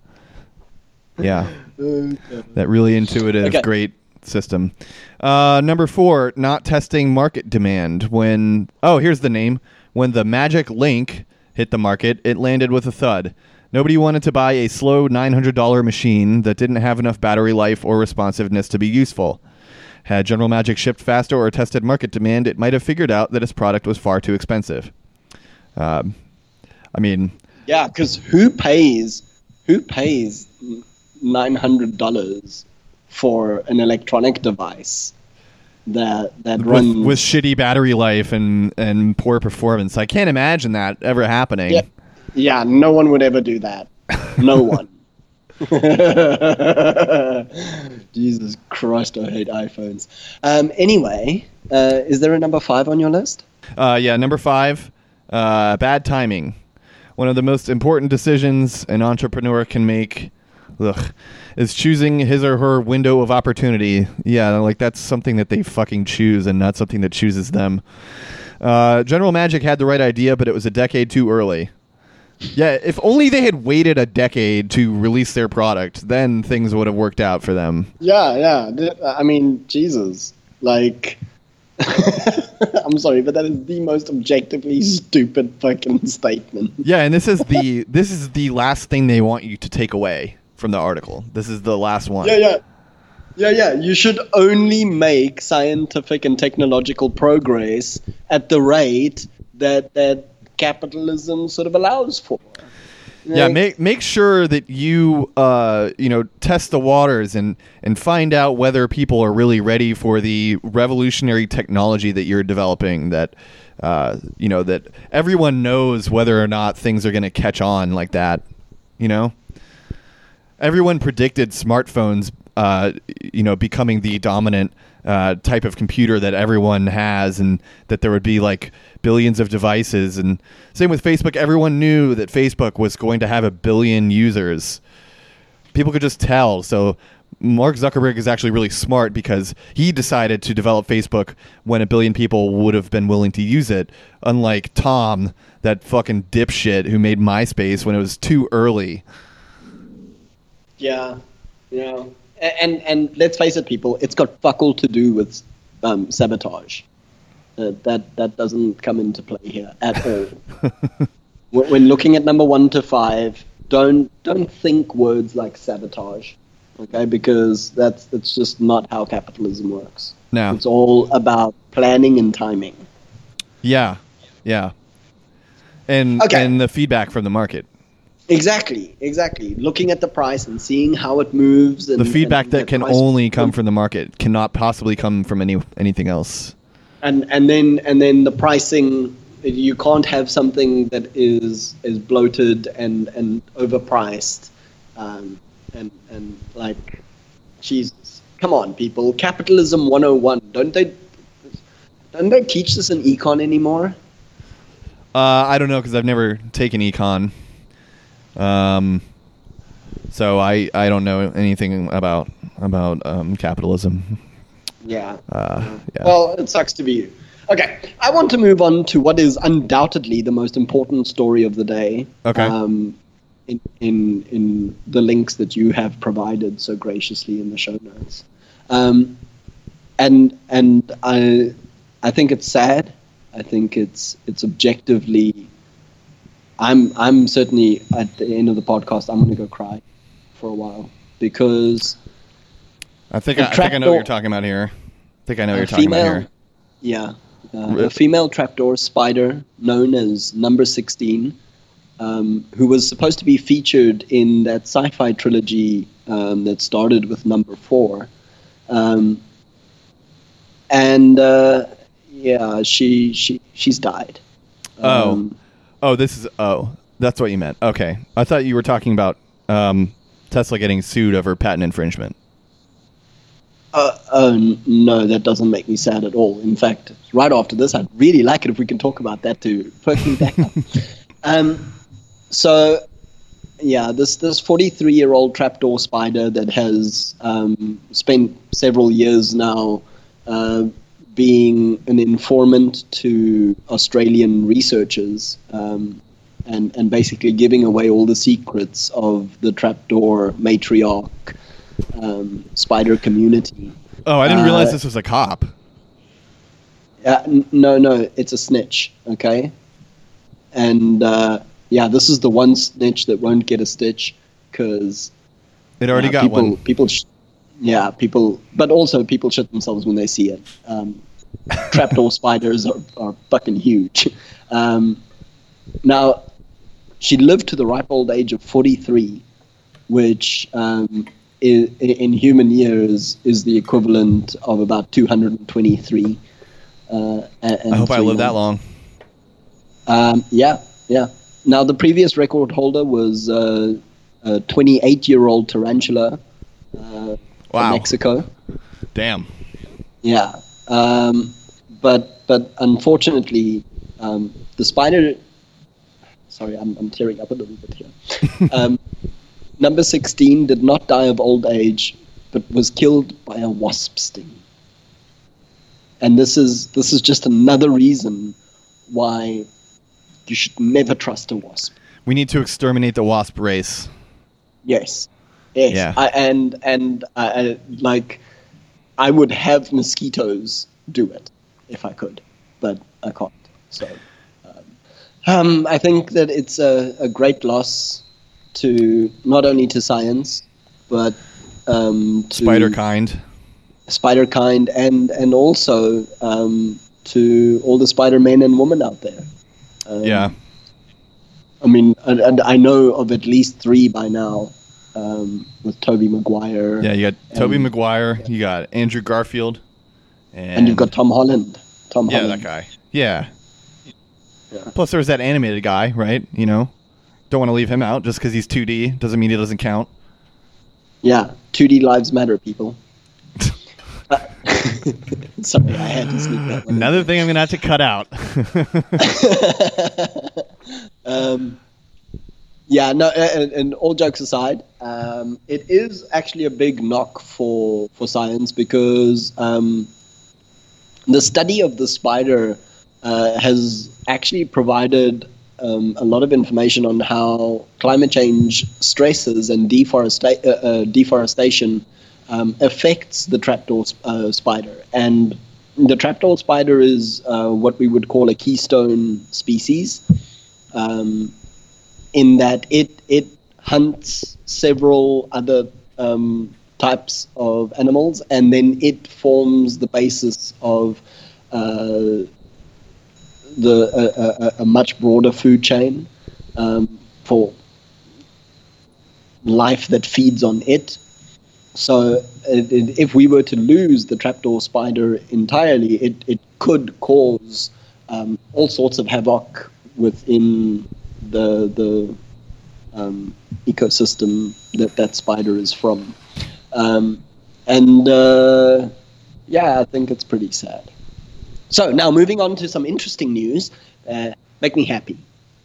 A: Yeah. That really intuitive,
B: Okay.
A: great system. Uh, number four, not testing market demand. When oh, here's the name. When the Magic Link hit the market, it landed with a thud. Nobody wanted to buy a slow nine hundred dollars machine that didn't have enough battery life or responsiveness to be useful. Had General Magic shipped faster or tested market demand, it might have figured out that its product was far too expensive. Um, I mean,
B: Yeah, because who pays who pays nine hundred dollars for an electronic device that that runs
A: with, with shitty battery life and, and poor performance. I can't imagine that ever happening.
B: Yeah, yeah, no one would ever do that. No one. Jesus Christ, I hate iPhones. Um, anyway, uh, is there a number five on your list?
A: Uh, yeah, number five, uh, bad timing. One of the most important decisions an entrepreneur can make ugh, is choosing his or her window of opportunity. Yeah, like that's something that they fucking choose and not something that chooses them. Uh, General Magic had the right idea, but it was a decade too early. Yeah, if only they had waited a decade to release their product, then things would have worked out for them.
B: Yeah, yeah. th- I mean, Jesus. Like, I'm sorry, but that is the most objectively stupid fucking statement.
A: Yeah, and this is the this is the last thing they want you to take away from the article. This is the last one.
B: Yeah, yeah. Yeah, yeah. You should only make scientific and technological progress at the rate that that capitalism sort of allows for.
A: Yeah,
B: Like,
A: make make sure that you uh you know test the waters and and find out whether people are really ready for the revolutionary technology that you're developing. That uh you know that everyone knows whether or not things are going to catch on like that. You know, everyone predicted smartphones uh you know becoming the dominant uh type of computer that everyone has, and that there would be like billions of devices. And same with Facebook. Everyone knew that Facebook was going to have a billion users. People could just tell. So Mark Zuckerberg is actually really smart because he decided to develop Facebook when a billion people would have been willing to use it, unlike Tom, that fucking dipshit who made MySpace when it was too early.
B: Yeah, yeah. A- And and let's face it, people, it's got fuck all to do with um, sabotage. Uh, that that doesn't come into play here at all. When when looking at number one to five, don't don't think words like sabotage, okay? Because that's that's just not how capitalism works.
A: No.
B: It's all about planning and timing.
A: Yeah, yeah. And
B: Okay.
A: and the feedback from the market.
B: Exactly, exactly. Looking at the price and seeing how it moves. And,
A: The feedback
B: and
A: that
B: the
A: can
B: price-
A: only come from the market cannot possibly come from any anything else.
B: and and then and then the pricing you can't have something that is is bloated and and overpriced, um, and and like, Jesus, come on, people, capitalism one oh one. Don't they don't they teach this in econ anymore?
A: Uh, I don't know because I've never taken econ. Um, so I, I don't know anything about about um, capitalism.
B: Yeah.
A: Uh, yeah.
B: Well, it sucks to be you. Okay, I want to move on to what is undoubtedly the most important story of the day.
A: Okay.
B: Um, in in in the links that you have provided so graciously in the show notes, um, and and I I think it's sad. I think it's it's objectively. I'm I'm certainly at the end of the podcast. I'm going to go cry for a while because
A: I think I, I think I know what you're talking about here. I think I know what you're talking
B: female,
A: about here.
B: Yeah, uh, a female trapdoor spider known as Number sixteen, um, who was supposed to be featured in that sci-fi trilogy um, that started with Number four, um, and uh, yeah, she she she's died. Um,
A: oh. Oh, this is, oh, that's what you meant. Okay. I thought you were talking about um, Tesla getting sued over patent infringement.
B: Uh, uh, no, that doesn't make me sad at all. In fact, right after this, I'd really like it if we can talk about that to perk me back up. Um, so, yeah, this this forty-three-year-old trapdoor spider that has um, spent several years now uh, being an informant to Australian researchers, um, and and basically giving away all the secrets of the trapdoor matriarch um, spider community.
A: Oh, I didn't realize
B: Uh,
A: this was a cop.
B: Uh, n- no, no, it's a snitch. Okay, and uh, yeah, this is the one snitch that won't get a stitch because
A: It already
B: uh,
A: got
B: people,
A: one.
B: People, sh- yeah, people, but also people shit themselves when they see it. Um, trapdoor spiders are, are fucking huge. Um, now, she lived to the ripe old age of forty-three, which um, i- in human years is the equivalent of about two hundred twenty-three. Uh, and, and
A: I hope I
B: three
A: live that
B: months.
A: long.
B: Um, yeah, yeah. Now, the previous record holder was uh, a twenty-eight-year-old tarantula uh,
A: Wow.
B: from Mexico.
A: Damn.
B: Yeah. Um, but but unfortunately, um, the spider... Sorry, I'm, I'm tearing up a little bit here. um, number sixteen did not die of old age, but was killed by a wasp sting. And this is this is just another reason why you should never trust a wasp.
A: We need to exterminate the wasp race.
B: Yes, yes.
A: Yeah.
B: I, and and I, I, like, I would have mosquitoes do it if I could, but I can't. So, um, um, I think that it's a, a great loss to not only to science, but um, to
A: Spider kind.
B: spider kind, and and also um, to all the spider men and women out there. Um,
A: Yeah.
B: I mean, and, and I know of at least three by now, um, with Tobey Maguire.
A: Yeah, you got Tobey
B: and,
A: Maguire, you got Andrew Garfield, and,
B: and you've got Tom Holland. Tom
A: yeah,
B: Holland.
A: that guy. Yeah.
B: Yeah.
A: Plus, there's that animated guy, right? You know, don't want to leave him out just because he's two D. Doesn't mean he doesn't count.
B: Yeah, two D lives matter, people. Uh, sorry, I had to sneak that one in.
A: Another thing I'm gonna have to cut out.
B: um, yeah, no, and, and all jokes aside, um, it is actually a big knock for, for science because um, the study of the spider uh, has actually provided um, a lot of information on how climate change stresses and deforesta- uh, uh, deforestation um, affects the trapdoor uh, spider. And the trapdoor spider is uh, what we would call a keystone species, um, in that it it hunts several other um, types of animals, and then it forms the basis of uh, the a, a, a much broader food chain um, for life that feeds on it. So it, it, if we were to lose the trapdoor spider entirely, it, it could cause um, all sorts of havoc within the the um, ecosystem that that spider is from. Um, and uh, yeah, I think it's pretty sad. So now moving on to some interesting news. Uh, make me happy.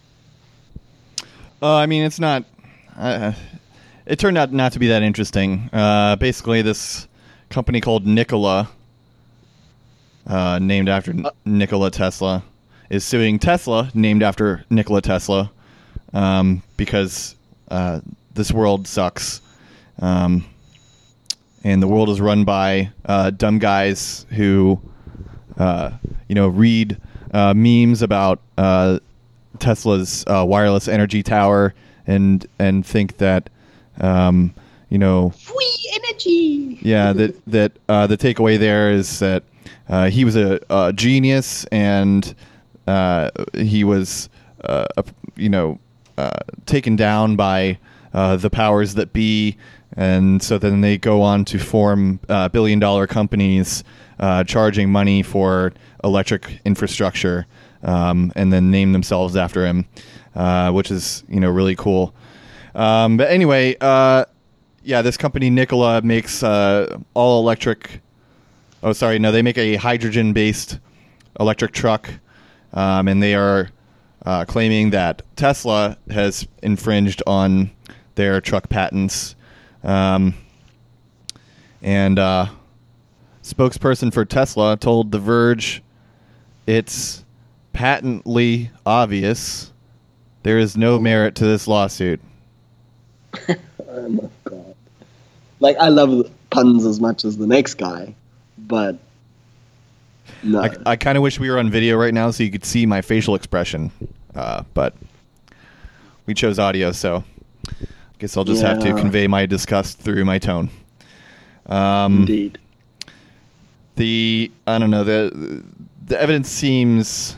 A: Uh, I mean, it's not. Uh, it turned out not to be that interesting. Uh, basically, this company called Nikola, uh, named after uh, Nikola Tesla, is suing Tesla, named after Nikola Tesla, um, because uh, this world sucks, um, and the world is run by uh, dumb guys who, uh, you know, read uh, memes about uh, Tesla's uh, wireless energy tower and and think that, um, you know,
B: free energy.
A: Yeah, that that uh, the takeaway there is that uh, he was a, a genius and uh, he was, uh, you know, uh, taken down by uh, the powers that be, and so then they go on to form uh, billion dollar companies uh, charging money for electric infrastructure. Um, and then name themselves after him, uh, which is, you know, really cool. Um, but anyway, uh, yeah, this company Nikola makes uh, all electric. Oh, sorry, no, they make a hydrogen-based electric truck, um, and they are uh, claiming that Tesla has infringed on their truck patents. Um, and uh, spokesperson for Tesla told The Verge, it's patently obvious there is no merit to this lawsuit.
B: Oh my god. Like, I love puns as much as the next guy, but no.
A: I, I kind of wish we were on video right now so you could see my facial expression, uh, but we chose audio, so I guess I'll just
B: yeah.
A: have to convey my disgust through my tone. Um,
B: Indeed.
A: The, I don't know, the the evidence seems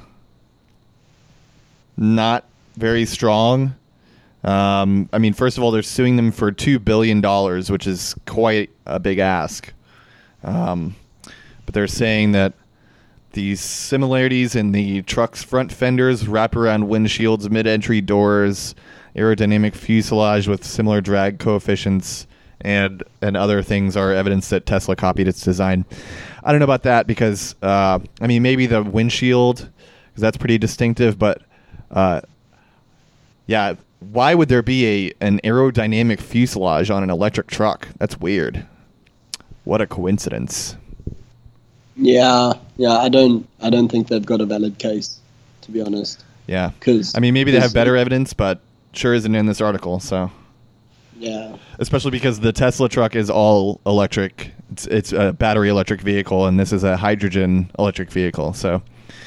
A: not very strong. Um, I mean, first of all, they're suing them for two billion dollars, which is quite a big ask. Um, but they're saying that these similarities in the truck's front fenders, wraparound windshields, mid-entry doors, aerodynamic fuselage with similar drag coefficients, and and other things are evidence that Tesla copied its design. I don't know about that because, uh, I mean, maybe the windshield, because that's pretty distinctive, but Uh, yeah, why would there be a an aerodynamic fuselage on an electric truck? That's weird. What a coincidence.
B: Yeah, yeah, I don't I don't think they've got a valid case, to be honest.
A: Yeah.
B: 'Cause,
A: I mean, maybe they have better evidence, but sure isn't in this article, so.
B: Yeah.
A: Especially because the Tesla truck is all electric. It's, it's a battery electric vehicle, and this is a hydrogen electric vehicle, so.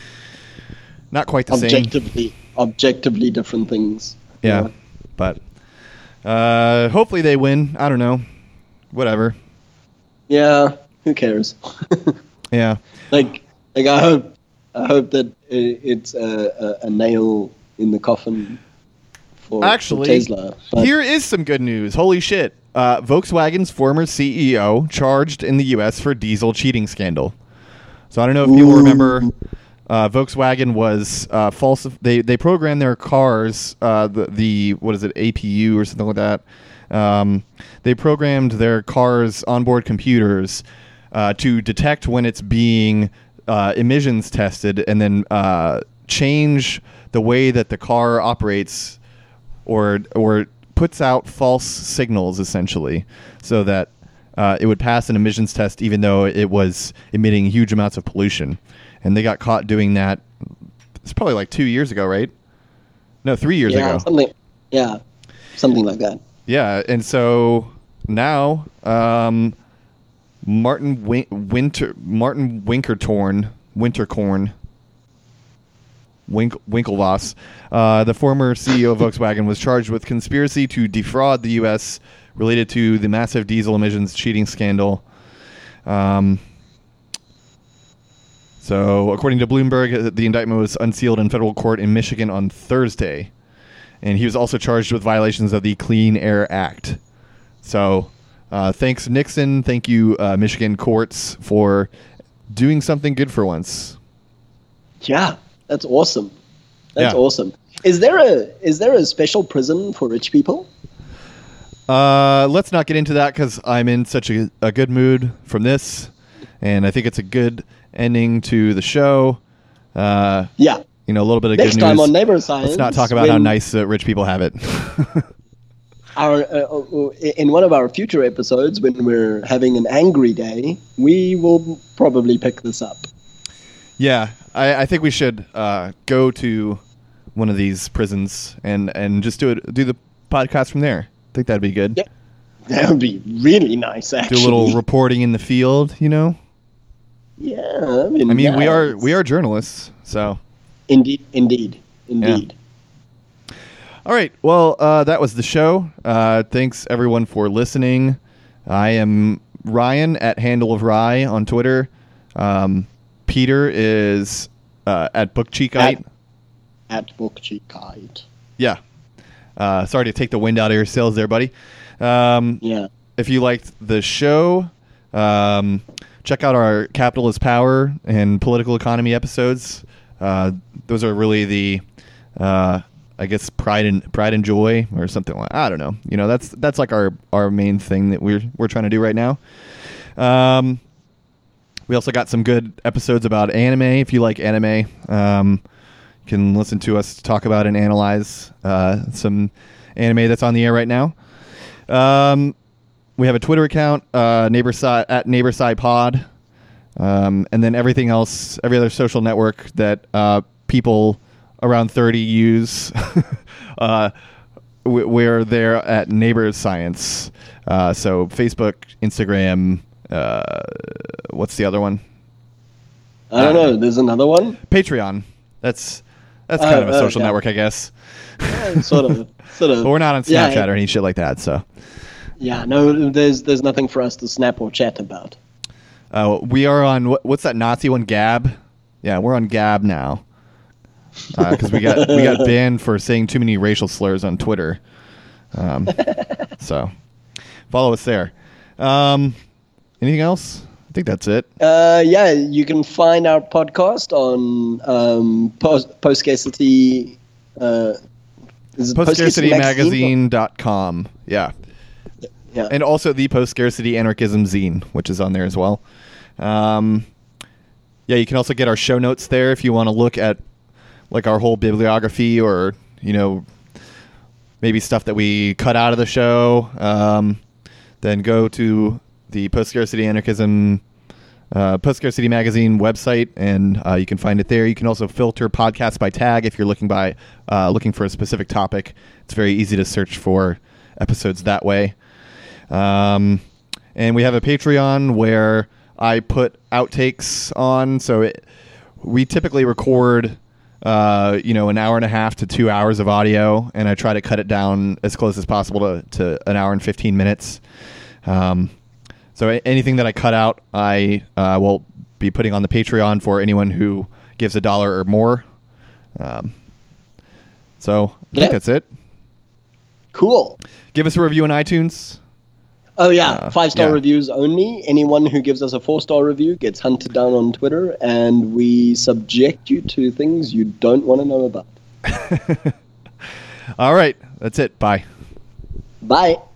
A: Not quite the
B: objectively,
A: same.
B: Objectively different things.
A: Yeah, yeah. But uh, hopefully they win. I don't know. Whatever.
B: Yeah, who cares?
A: Yeah.
B: Like, like I hope, I hope that it's a, a, a nail in the coffin for,
A: Actually,
B: for Tesla. But
A: here is some good news. Holy shit. Uh, Volkswagen's former C E O charged in the U S for diesel cheating scandal. So I don't know if people remember... Uh, Volkswagen was uh, false. They they programmed their cars. Uh, the the what is it A P U or something like that. Um, they programmed their cars' onboard computers uh, to detect when it's being uh, emissions tested, and then uh, change the way that the car operates, or or puts out false signals essentially, so that uh, it would pass an emissions test even though it was emitting huge amounts of pollution. And they got caught doing that. It's probably like two years ago, right? No, three years
B: yeah,
A: ago.
B: Something, yeah, something like that.
A: Yeah, and so now um, Martin Win- Winter Martin Winkertorn Winterkorn Wink- Winklevoss, uh, the former C E O of Volkswagen, was charged with conspiracy to defraud the U S related to the massive diesel emissions cheating scandal. Um. So, according to Bloomberg, the indictment was unsealed in federal court in Michigan on Thursday. And he was also charged with violations of the Clean Air Act. So, uh, thanks, Nixon. Thank you, uh, Michigan courts, for doing something good for once.
B: Yeah, That's awesome. That's
A: Yeah.
B: awesome. Is there a is there a special prison for rich people?
A: Uh, let's not get into that because I'm in such a, a good mood from this, and I think it's a good ending to the show. Uh,
B: Yeah.
A: you know, a little bit of
B: Next
A: good
B: time
A: news.
B: on Neighbor Science.
A: Let's not talk about how
B: when
A: nice uh, rich people have it.
B: Our, uh, uh, in one of our future episodes, when we're having an angry day, we will probably pick this up.
A: Yeah, I, I think we should uh, go to one of these prisons and, and just do it, do the podcast from there. I think that'd be good.
B: Yeah. That would be really nice, actually.
A: Do a little reporting in the field, you know.
B: Yeah, I mean,
A: I mean, we
B: yeah,
A: are
B: it's-
A: we are journalists, so.
B: Indeed, indeed, indeed.
A: All right. Well, uh, that was the show. Uh, thanks everyone for listening. I am Ryan at Handle of Rye on Twitter. Um, Peter is uh, at BookCheekite.
B: At, at BookCheekite.
A: Yeah. Uh, sorry to take the wind out of your sails there, buddy. Um,
B: Yeah.
A: If you liked the show, um, check out our Capital is Power and Political Economy episodes. Uh, those are really the, uh, I guess, pride and pride and joy, or something like. I don't know. You know, that's that's like our, our main thing that we're we're trying to do right now. Um, we also got some good episodes about anime. If you like anime, um, you can listen to us talk about and analyze uh, some anime that's on the air right now. Um, we have a Twitter account, uh, neighborside at neighborside um, and then everything else, every other social network that uh, people around thirty use. uh, we- we're there at Neighbors Science. Uh, so Facebook, Instagram. Uh, what's the other one?
B: I don't know. There's another one.
A: Patreon. That's that's
B: Oh,
A: kind of a
B: oh,
A: social
B: yeah.
A: network, I guess.
B: Yeah, sort of, sort of.
A: But we're not on Snapchat
B: Yeah,
A: or any shit like that. So
B: yeah. No, there's there's nothing for us to snap or chat about.
A: uh, we are on what, what's that Nazi one? Gab. Yeah, we're on Gab now because we got we got banned for saying too many racial slurs on Twitter. Um, so follow us there. Um, anything else? I think that's it.
B: Uh, yeah, you can find our podcast on um, post post scarcity. Uh, is it
A: post scarcity
B: Magazine?
A: magazine dot com. Yeah.
B: Yeah.
A: And also the Post Scarcity Anarchism zine, which is on there as well. Um, yeah, you can also get our show notes there if you want to look at like our whole bibliography or, you know, maybe stuff that we cut out of the show. Um, then go to the Post Scarcity Anarchism uh, Post Scarcity Magazine website, and uh, you can find it there. You can also filter podcasts by tag if you're looking by uh, looking for a specific topic. It's very easy to search for episodes that way. Um, and we have a Patreon where I put outtakes on. So it, we typically record, uh, you know, an hour and a half to two hours of audio, and I try to cut it down as close as possible to, to an hour and fifteen minutes. Um, so a- anything that I cut out, I uh, will be putting on the Patreon for anyone who gives a dollar or more. Um, so I
B: Yeah.
A: think that's it.
B: Cool.
A: Give us a review on iTunes.
B: Oh yeah,
A: Uh,
B: five star
A: yeah.
B: reviews only. Anyone who gives us a four star review gets hunted down on Twitter, and we subject you to things you don't want to know about.
A: All right. That's it. Bye.
B: Bye.